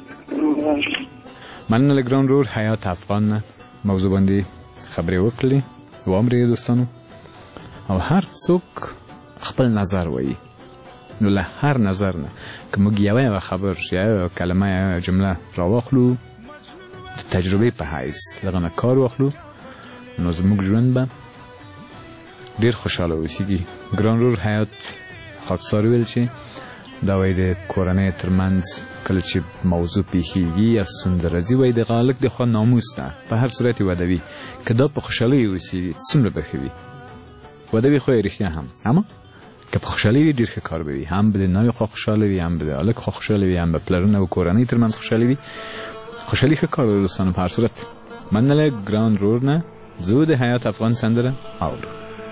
مننه له ګران ورور حیات افغان نه موضوع باندې خبرې وکړلې واورئ دوستانو او هر څوک خپل نظر وایي نو له هر نظر نه که موږ یوه یوه خبر یا یوه کلمه یا یوه جمله راواخلو د تجربې په حیث له هغه نه کار واخلو نو زموږ ژوند به ډېر خوشحاله اوسېږي ګران ورور حیات خاکسار ویل چې دا وایي د کورنۍ ترمنځ کله چې موضوع پیښیږي یا ستونزه راځي وایي د هغه هلک د خوا ناموس ده په هر صورت یې واده وي که دا په خوشحالۍ اوسېږي څومره به ښه وي واده وي خو یې رښتیا هم اما که په خوشحالۍ وي ډېر ښه کار به وي هم به د ناوې خوا خوشحاله وي هم به د هلک خوا خوشحاله وي هم به پلرونه او کورنۍ ترمنځ خوشحالي وي خوشحالي ښه کار ده دوستانو په هر صورت مننه له ګران رور نه زه د حیات افغان سندره اورو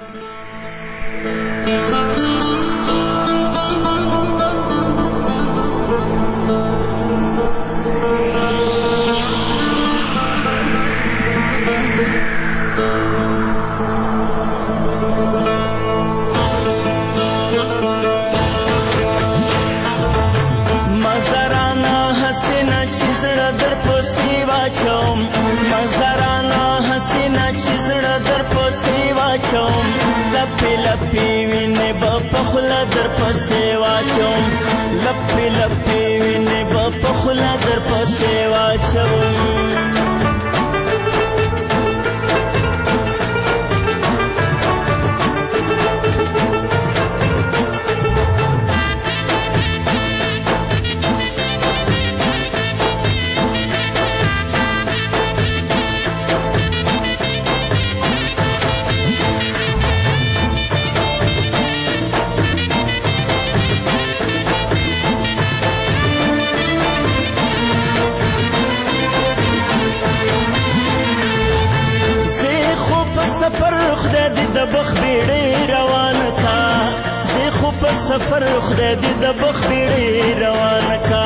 لپی لپی وینې به په خوله در پسې واچوم لپی لپی وینې به په خوله در پسې واچوم سفر خدای دې د بخ بیړې روان کا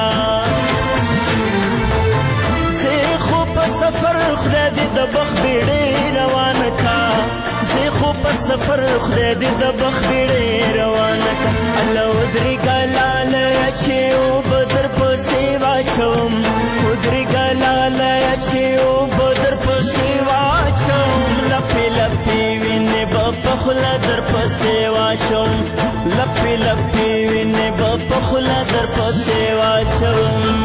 زه خو په سفر خدای دې د بخ بیړې روان کا زه خو په سفر خدای دې د بخ بیړې روان کا الله ودري ګلاله چې او بدر پسې واچوم ودري ګلاله چې او بدر پسې واچوم لپی لپی وینې په خوله در پسې واچوم لپی لپی وینې به په خوله در پسې واچوم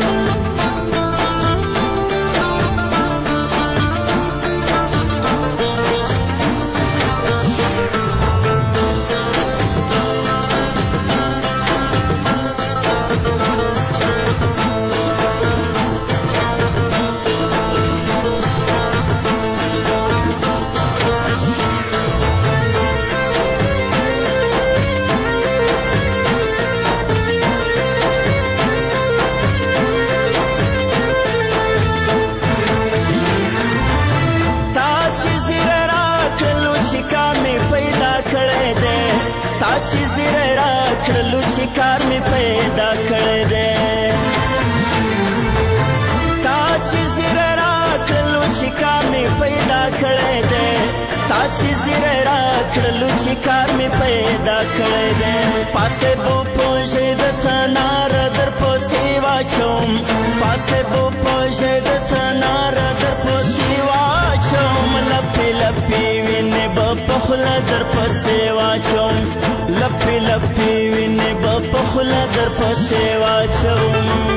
کار می پیدا کړی دی تا چې زیره راکړلو چې کار می پیدا کړی دی تا چې زیره راکړلو چې کار می پیدا کړی دی پاسته بو پوجې د تنار در پسې واچوم پاسته بو پوجې د تنار در پسې واچوم لپی لپی وینې به په خوله در پسې واچوم لپی لپی وینې به په خوله در پسې واچوم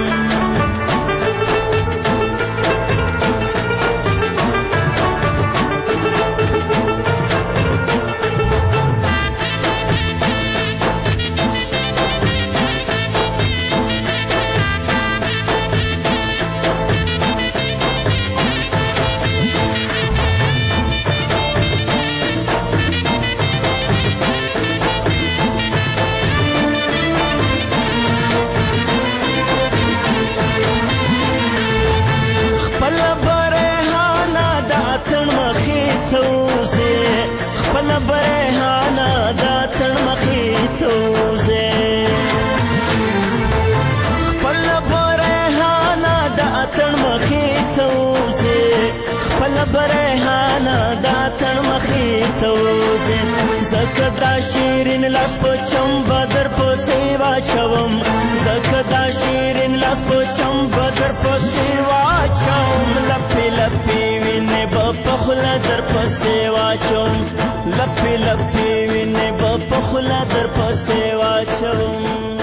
برهانا دا تر مخی توزه خپل برهانا دا تر مخی توزه خپل برهانا دا تر مخی توزه زکه دا شیرین لاس پچم بدر پسې واچوم زکه دا شیرین لاس پچم بدر پسې واچوم لپی لپی وینې په خوله در پسې واچوم لپی لپی وینې په خوله در پسې واچوم.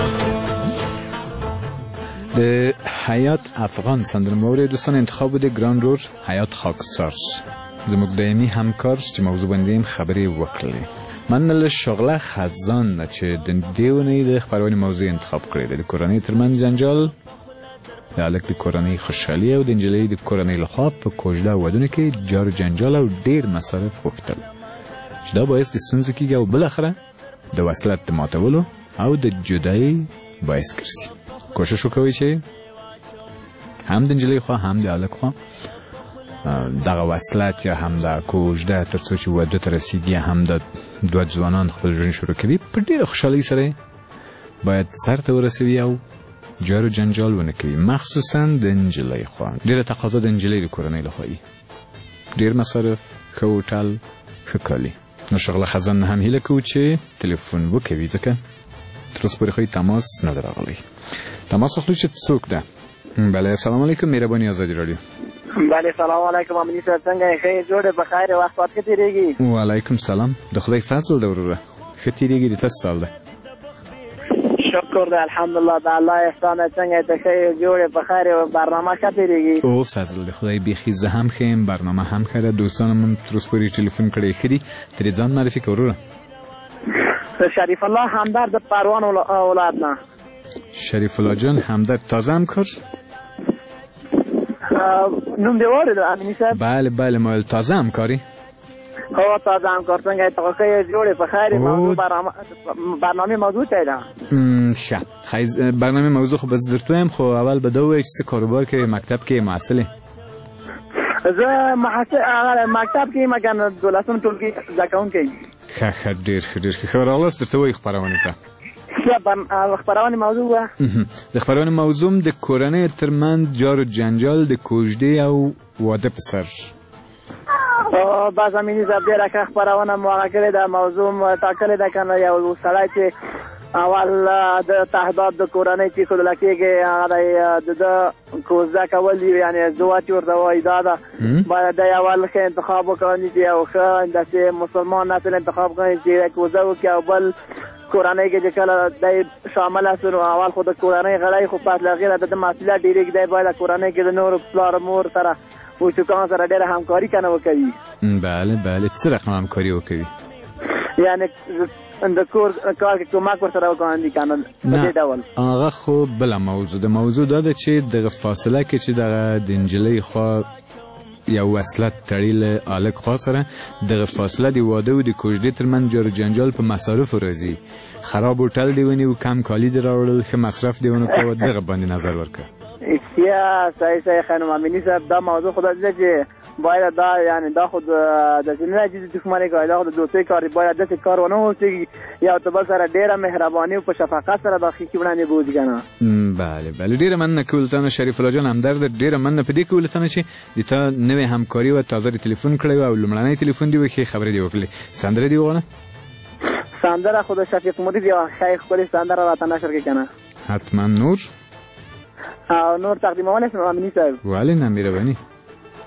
د حیات افغان سندرموری دوستان انتخاب بوده ګران رور حیات خاکستر زموږ دایمي همکار چې موضوع باندې خبرې وکړلې. من له شغله خزان چې د دیونې د خبرونې موضوع انتخاب کړې ده د کورنۍ ترمنځ جنجال د هلک د کورنۍ خوشحالي او د نجلۍ د کورنۍ لخوا په کوژده ودونو کې جار جنجال او ډیر مصارف غوښتل چې دا باعث د ستونزو کېږي او بالاخره د وصلت د ماتولو او د جدایۍ باعث ګرځي. کوشش وکوئ چې هم د نجلۍ خوا هم د هلک خوا دغه وصلت یا هم د کوژده تر څو چې واده ته رسیږي هم د دوه ځوانان خپل ژوند شروع کوي په ډېره خوشحالۍ سره باید سر ته ورسوي او جار و جنجال ونه کوي مخصوصا د نجلۍ خوا. ډېره تقاضا د نجلۍ د کورنۍ لخوا وي ډېر مصارف ښه هوټل ښه کالي. نو شغله خزان نه هم هیله کوو چې تلیفون وکوي ځکه تر اوسه پورې خو تماس نه دی راغلی. تماس اخلو چې څوک ده؟ بله السلام علیکم مهرباني آزادي راډیو. بله سلام علیکم امنی صاحب څنګه یې ښه جوړې په خیر وخت پات کې تېرېږي؟ وعلیکم سلام د خدای فضل ده وروره ښه تېرېږي د تاسو سال ده؟ شکر ده الحمدلله د الله احسان دی څنګه یې ته ښه جوړې په خیر برنامه ښه تېرېږي؟ او فضل د خدای بیخي زه هم ښه یم برنامه هم ښه ده دوستانو من تر اوسه پورې ټلیفون کړی ښه دي ترې ځان معرفي کړه وروره. شریف الله همدرد پروان اولاد نه. شریف الله جان همدرد تازه همکار؟ نوم دی وارد امینی صاحب؟ بله بله ما تازه همکاری؟ هو تازه همکار څنګه یې ته ښه جوړې په خیر موضوع برنامه موضوع چی ده؟ ښه برنامه موضوع خو بس درته وایم خو اول به دا ووایې چې څه کاروبار کوې مکتب کې محصل یې؟ زه مکتب کې یم اګر دولسم ټولګي زده کوونکی یم. ښه ښه ډېر ښه ډېر ښه ښه راغلاست درته وایي خپرونې ته. خپرونې موضوع وه د خپرونې موضوع د کورنۍ ترمنځ جار و جنجال د کوژدې او واده په سر. بس امیني صاحب ډېره ښه خپرونه مو هغه کړې ده موضوع ټاکلې ده که نه یو سړی چې اول د تهداد د کورنۍ چې ښودله کېږي هغه د ده کوژده کول دي یعنې زوه چې ورته وایي دا ده باید دی اول ښه انتخاب وکړي چې یو ښه داسې مسلمان نسل انتخاب کړي چې کوژده وکړي او بل کورنۍ کې چې کله دی شامل شو نو اول خو د کورنۍ غړی خو پس له هغې نه د ده مسؤلیت ډېرېږي دی باید کورنۍ کې د نورو پلار مور سره وچوکان سره ډېره همکاري که نه وکوي. بله بله څه رقم همکاري وکوي؟ یعنې د کور کار کې کومک ورسره وکړي که نه په دې ډول هغه خو بله موضوع د موضوع دا ده چې دغه فاصله کې چې دغه د نجلۍ خوا یو وصلت تړي له هلک خوا سره دغه فاصله د واده او د کوژدې ترمنځ جار جنجال په مصارفو راځي. خراب هوټل دې ونیو کم کالي دې راوړل ښه مصرف دې ونه کوه دغه باندې نظر ورکړه. یا صحیح صحیح خانم امینی صاحب دا موضوع خدا ده چې باید دا یعنی دا خود د نه چې دښمنۍ کوي دا خود د دوستۍ کار باید داسې کار ونه اوسېږي یا ته بل سره ډېره مهرباني او په شفقت سره دا ښې وړاندې بوځي که نه. بله بله ډېره مننه کوو له تا نه شریف الله جان همدرده ډېره مننه په دې کوو له تا نه چې د تا نوې همکاري وه تازه دې تلیفون کړی و او لومړنی تلیفون دې و ښې خبرې دې وکړلې. سندره دې وغواړه؟ سندره خو د شفیق مرید یوه ښه ښکلې سندره راته نشر کړي که نه. حتما نور او نور تقدیمولی شم امیني صاحب؟ ولې نه مهرباني.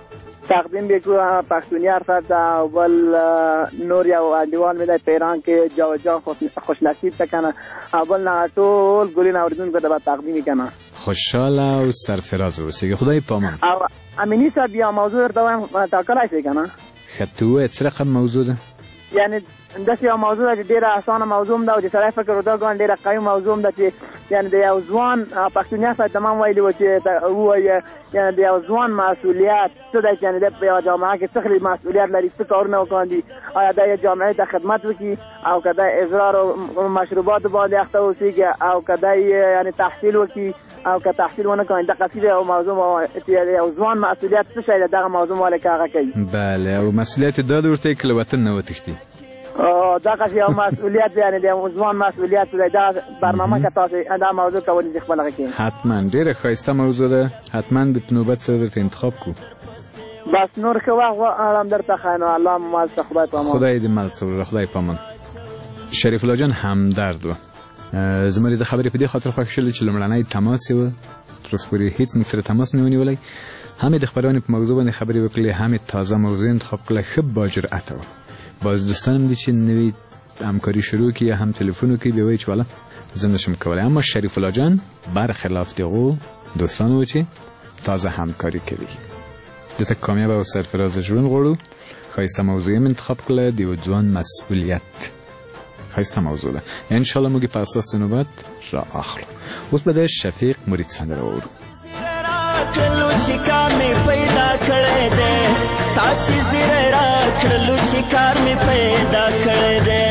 تقدیم بکو پښتونیار صاحب ته او بل نور یو انډیوال مې دی پیران کې جاوید جان خوش نصیب ته کنه او بل نه ټول ګلین اوریدونکو ته به تقدیم کنه. خوشحال او سرفراز اوسئ. خدای پامان. او امینی صاحب یا موضوع درته وایم ټاکلای شئ کنه. ښه ته ووایه څه رقم موضوع ده؟ یعنی داسې یو موضوع ده چې ډېره اسانه موضوع ده او چې سړی فکر وکړي ګڼ ډېره قوي موضوع ده چې یعنی د یو ځوان پښتونیا صاحب تمام ویلي وو چې ووایه یعنی د یو ځوان مسؤلیت څه دی چې یعنی د په یوه جامعه کې څه خلي مسؤلیت لري څه کارونه وکاندي آیا دا یو جامعې ته خدمت وکړي او که دا اضرار او مشروباتو باندې اخته اوسېږي او که دا یعنی تحصیل وکړي او که تحصیل ونه کړي دغه څه یو موضوع چې یو ځوان مسؤلیت څه شی دی دغه موضوع مالک هغه کوي. بله او مسؤلیت دا د ورته که له وطن نه وتښتي دغه یو مسؤلیت یعنی د ځوان مسؤلیت دی دا برنامه که تاسو دا موضوع کولی چې خپل هغه کې حتما ډېره ښایسته موضوع ده حتما به نوبت سره درته انتخاب کو. بس نور ښه وخت غواړم درته ښه نو الله مو مل شه. خدای پامان. خدای دې مل شه. خدای پامان. شریف الله جان همدرد و زما د خبرې په دې خاطر خوښ شول چې لومړنی تماس یې و تر اوسه پورې هېڅ موږ سره تماس نه و نیولی همې د خپرونې په موضوع باندې خبرې وکړلې همې تازه موضوع انتخاب کړله ښه باجرأته و. باز دوستانم دي چې نوې همکاري شروع کړي یا هم تلیفون وکړي بیا وایي چې والا زه نشم کولی اما شریف الله جان برخلاف دغو دوستان و چې تازه همکاري کوي دته کامیاب او سرفراز ژوند غواړو. ښایسته موضوع یې انتخاب کړله د یو ځوان مسؤلیت ښایسته موضوع ده انشاءالله موږ په اساس نوبت را اخلو. اوس به د شفیق مرید سندره واورو. کلو چې کار مې پیدا کړی دی تا چې زیری راکړلو چې کار مې پیدا کړی دی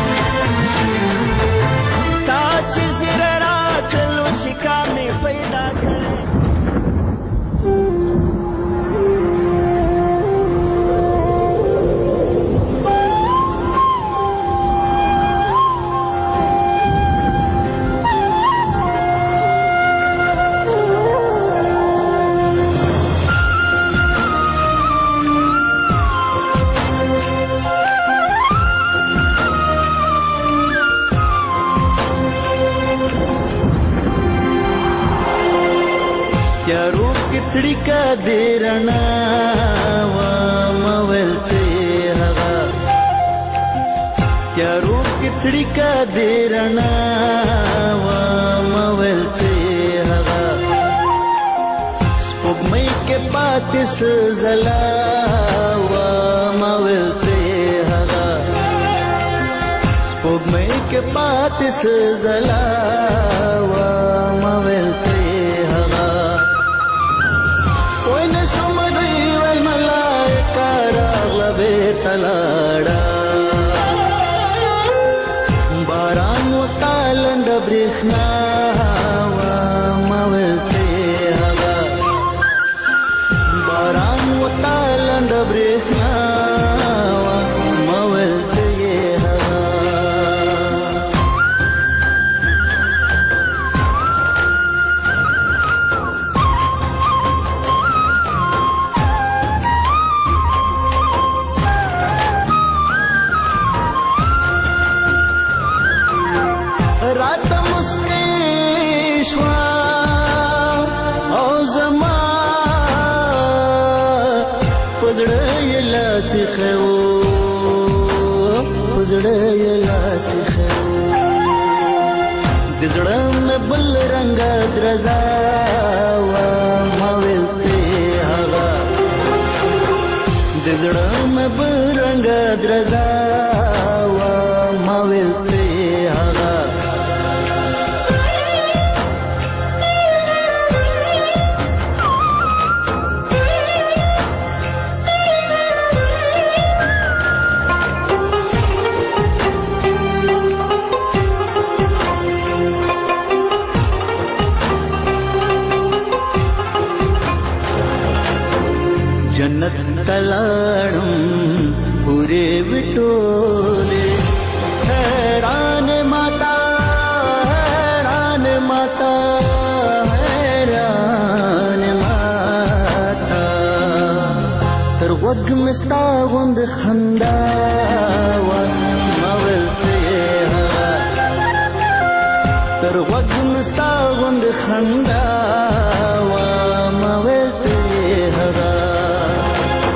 تا چې زیری راکړلو چې کار مې پیدا کړی کتڑی کا دیرنا وامولتے ہوا کیا رو کتڑی کا دیرنا وامولتے ہوا سپوږمۍ کے پاتس زلا وامولتے ہوا سپوږمۍ کے پاتس زلا وامولتے باران وتالند برېښنا وامولتے هوا باران وتالند برېښنا وامولتے هوا رات مسکی شوا او زما پزړه یې لاسې خو پزړه یې لاسې خو د زړه مې بل رنګ درزا وامولتے هوا د زړه مې بل رنګ درزا وامولتے هوا جنت تلاړم پورې وټولې حیران ماتا حیران ماتا حیران ماتا تر وګ مستا غوند خندا وامولتے هوا تر وګ مستا غوند خندا وامولتے هوا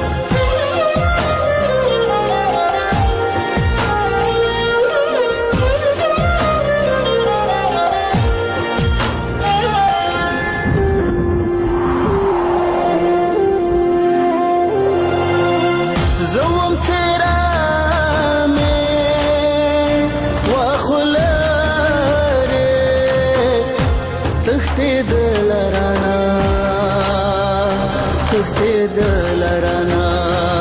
تښتېدل رانا تښتېدل رانا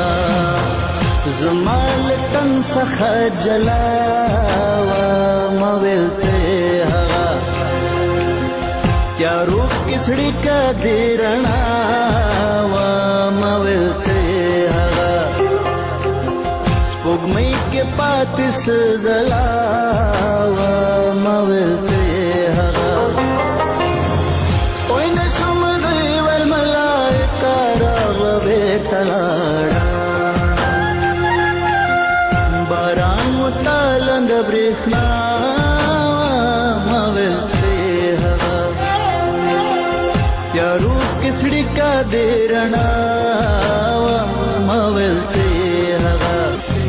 زما له تن څخه جلا وه ما ویل ته هغه تیارو کې څړیکه دې رڼا وه ما ویل ته هغه سپوږمۍ کې پاتې څه ځلا وه ما ویل ته هغه وای نه شم دی ویل ملایکه راغله بېرته لاړه باران وتالند برېښنا ما ویل ته هغه تیارو کې څړیکه دې رڼا وه ما ویل ته هغه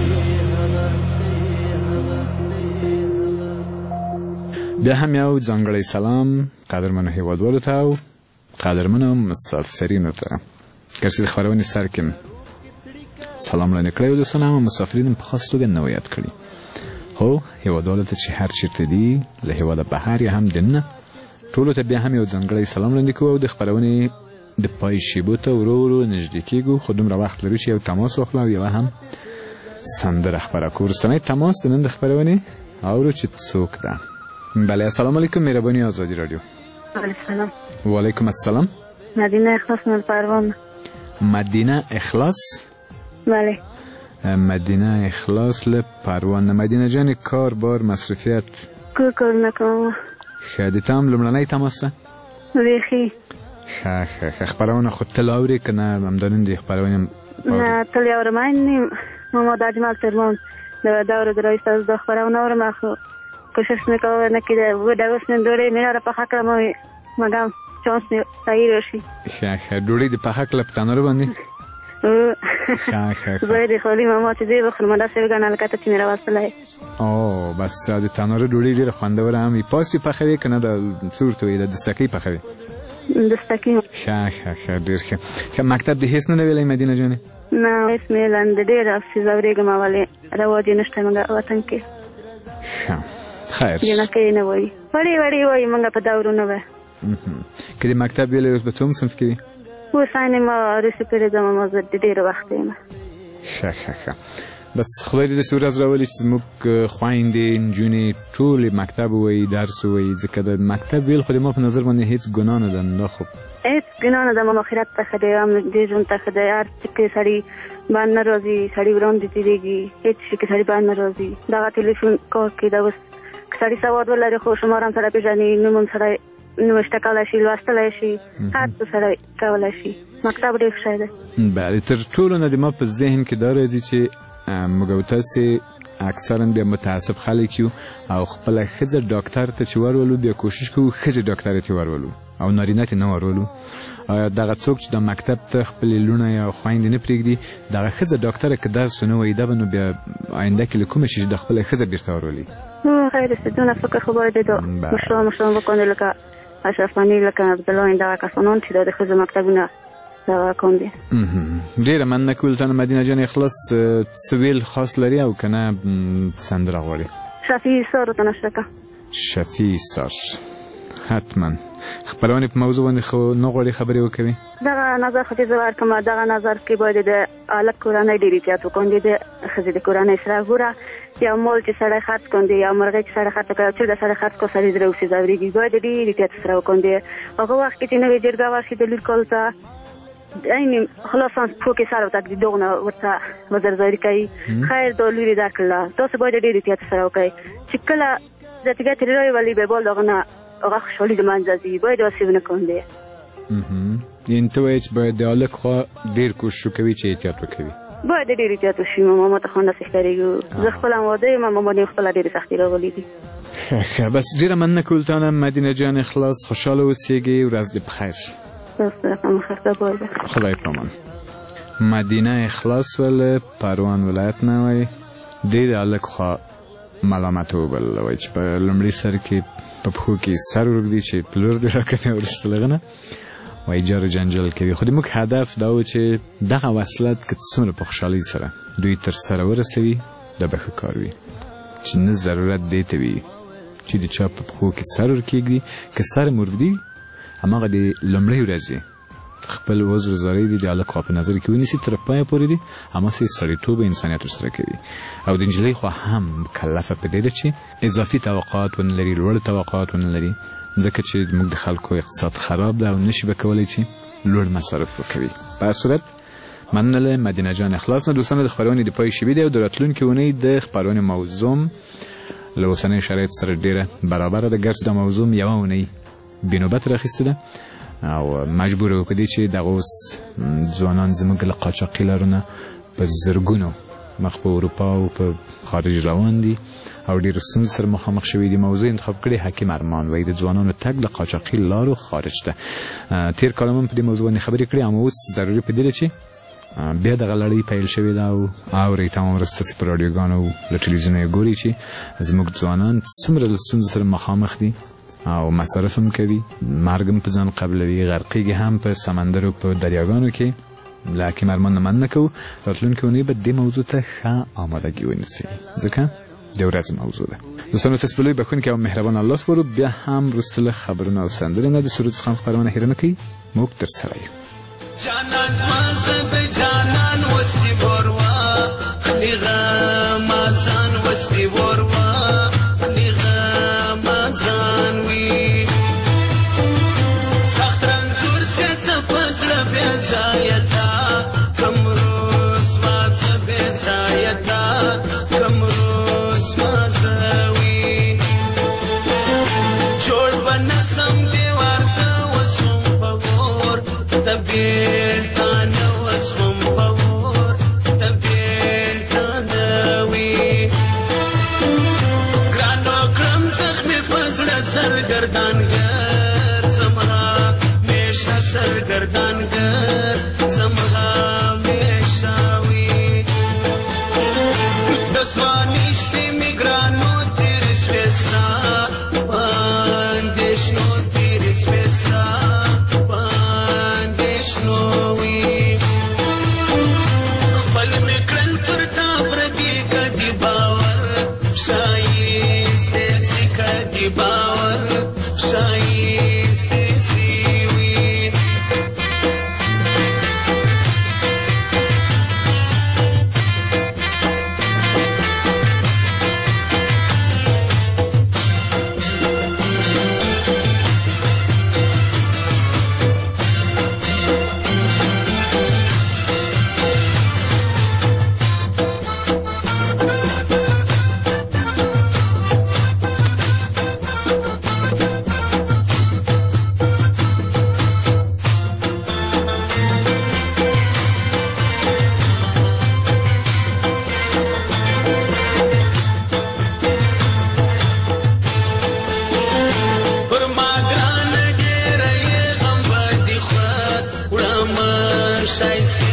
بیا هم یو ځانګړی سلام قدرمنو هیوادوالو ته او قدرمنو مسافرینو ته که چې د خپرونې سر کې سلام وړاندې کړی و دوستان هم مسافرین په خاص توګه نه یاد کړي هو هیوادوالو ته چې هر چیرته دي له هیواده بهر یا هم دننه ټولو ته بیا هم یو ځانګړی سلام وړاندې کوو او د خپرونې د پای شیبو ته ورو ورو نږدې کېږو خو دومره وخت لرو چې یو تماس واخلو او یوه هم سندره خپره کړو وروستنی تماس د نن د خپرونې اورو چې څوک ده بله السلام علیکم مهربانی آزادی رادیو السلام و علیکم السلام مدینه اخلاص من پروان مدینه اخلاص بله مدینه اخلاص له پروان مدینه جان کار بار مصرفیت کور کار نکوم ښه د تا هم لومړنی تماس ده بیخي ښه ښه ښه خپرونه خو تل اورې که نه همدارن د خپرونې نه تل یې اورم نیم محمد اجمل ترمان د دور د رئیس از د خپرونه اورم خو کوشش میکنم نکیده بود اوس نن ډوډۍ مې را پخه کړم مګم چانس مې صحیح راشي ښه ښه ډوډۍ دې پخه کړه په تنور باندې ښه ښه زه دې خولي ماما چې دې بخورم داسې وګڼله لکه ته چې مې راوستلی او بس د تنور ډوډۍ ډېره خوندوره هم وي پاس یې پخوې که نه د څه ورته وایي د دستکۍ پخوې دستکۍ ښه ښه ښه ډېر ښه ښه مکتب دې هېڅ نه دی ویلی مدینه جانې نه هېڅ مې ویلی د ډېر افسوس اورېږم ولې رواج یې نشته زموږ وطن کې ښه خیر جنکۍ نه وایي وړې وړې وایي موږ په دورونه به که د مکتب ویلی اوس به څوم صنف کې وي اوس اینې ما روسي پورې ځم ما زه د ډېر وخت یم ښه ښه ښه بس خدای دې داسې ورځ راولي چې زموږ خویندې نجونې ټولې مکتب ووایي درس ووایي ځکه د مکتب ویل خو د ما په نظر باندې هېڅ ګناه نه ده دا خو هېڅ ګناه نه ده ما آخرت ته ښه دی هم دې ژوند ته ښه دی هر څه کې سړي باندې نه راځي سړي وړاندې تېرېږي هېڅ شي کې سړي باندې نه راځي دغه تلیفون کار کې ده اوس که سړي سواد ولري خو شمار هم سره پېژني نوم هم سره نوشته کولی شي لوستلی شي هر څه سره کولی شي مکتب ډېر ښه دی بله تر ټولو نه د ما په ذهن کې دا راځي چې موږ او تاسې اکثرا بیا متعصب خلک یو او خپله ښځه ډاکټر ته چې ورولو بیا کوشش کوو ښځې ډاکټرې ته ورولو او نارینه ته نه ورولو آیا دغه څوک چې د مکتب ته خپلې لوڼه یا خویندې نه پرېږدي دغه ښځه ډاکټره که درس ونه وایي دا به نو بیا آینده کې له کومه شي چې د خپله ښځه بېرته ورولي خیر است دونه فکر خو باید د مشران مشران وکړي لکه اشرف غني لکه عبدالله دغه کسانان چې د ښځو مکتبونه دغه کاندي ډېره مننه کوو له تا نه مدینه جان اخلاص څه ویل خاص لري او که نه سندره غواړي شفیع سار ورته نشته که شفیع سار حتما خپرونې په موضوع باندې خو نه غواړي خبرې وکوي دغه نظر خو چې زه ورکړم دغه نظر کې باید د هلک کورنۍ ډېر احتیاط وکړي د ښځې د کورنۍ سره ګوره یو مال چې سړی خرڅ کړي یا مرغۍ چې سړی خرڅ کړي چرګه سړی خرڅ کړي سړی زړه اوسې ځورېږي باید ډېر احتیاط سره وکړي هغه وخت کې چې نوې جرګه ورشي د لور کال ته اینې خلاصان پښو کې سر ورته ږدي دغونه ورته وزرزاري کوي خیر دا لور یې درکړله تاسو باید ډېر احتیاط سره وکړئ چې کله زتیګه ترې راوولي بیا بال هغه نه هغه خوشحالي د منځه ځي باید داسې ونه کاندې یعنې ته وایې چې باید د هلک خوا ډېر کوشش وکوي چې احتیاط وکوي باید ډېر احتیاط وشي ماما ته خو همداسې ښکارېږي زه خپله هم واده یم ماما باندې خپله ډېرې سختۍ راغلي دي ښه ښه بس ډېره مننه کوو له تا نه مدینه جان اخلاص خوشحاله اوسېږئ ورځ دې په خیر خدای پامان مدینه اخلاص ول پروان ولایت نه وای دې د هلک خوا ملامت وبلله وایي چې په لومړي سر کې په پښو کې سر ورږدي چې پلور دې راکنې وروسته له هغه نه وایي جار و جنجال کوي خو زموږ هدف دا و چې دغه وصلت که څومره په خوشحالۍ سره دوی تر سره ورسوي دا به ښه کار وي چې نه ضرورت دې ته وي چې د چا په پښو کې سر ورکېږدي که سر مو ورږدي هماغه د لومړۍ ورځې خپل عذر زری دي د الله په نظر کې ونیسي تر پای پورې دي اما سي سړیتوب انسانیت سره کوي او د انجلۍ خو هم مکلفه په دې ده چې اضافي توقعات ونه لري لوړ توقعات ونه لري ځکه چې موږ د خلکو اقتصاد خراب ده او نشي به کولی چې لوړ مصارف وکوي. په هر صورت مننه مدینه جان اخلاص نه دوستان د خبرونه د پای شوي دی او د راتلونکي اونۍ د خبرونه موضوع له اوسنۍ شرایط سره ډیره برابره ده ګرځي د موضوع یوه اونۍ بنوبت راخیسته ده او مجبور و په دې چې دغه اوس ځوانان زموږ له قاچاقي لارونه په زرګونو مخ په اروپا او په خارج روان دي او ډېر ستونزې سره مخامخ شوي دي. موضوع انتخاب کړې حکیم ارمان وایي د ځوانانو تګ له قاچاقي لارو خارج ده. تیر کال هم په دې موضوع باندې خبرې کړې اما اوس ضروري په دې ده چې بیا دغه لړۍ پیل شوې ده او اورئ تمام ورځ تاسې په راډیوګانو له ټلویزیونو یې ګورئ چې زموږ ځوانان څومره له ستونزو سره مخامخ دي او مصارف هم کوي مرګ هم په ځان قبلوي غرقېږي هم په سمندرو په دریاګانو کې. له حکیم ارمان نه مننه کوو. راتلونکې اونۍ به دې موضوع ته ښه آمادګي ونیسئ ځکه د ورځې موضوع ده. دوستانو تاسو په لوی بښونکي او مهربان الله سپارو. بیا هم وروسته له خبرونو او سندرې نه د سرود څخه خپرونه هېره نه کوي. موږ ترسره یو. جانان زما د جانان وستی وروا لغه مازان وستی وروا لغه مازان وی سخت رنځور څه پزړه بیا ځایتا کمروس واز بیا ځایتا کمروس مازوي جوړ بنسم دیوار څه وسوم پور تبیل تانه وسوم پور تبیل تانه وی ګرانو کړم زخمې پزړه سرګردانګر زما میشه سرګردانګر زما میشه وی د ځوانۍ شپې مې ګرانو تېرې شوې ستا باندې شنو تېرې شوې ستا باندې شنو وي خپل مې کړل پر تا پردي کدي باور ښایستې سي کدي باور ښایستې سي وي پر ما ګرانه ډېره یې غم به دې خور وړمه ښایسته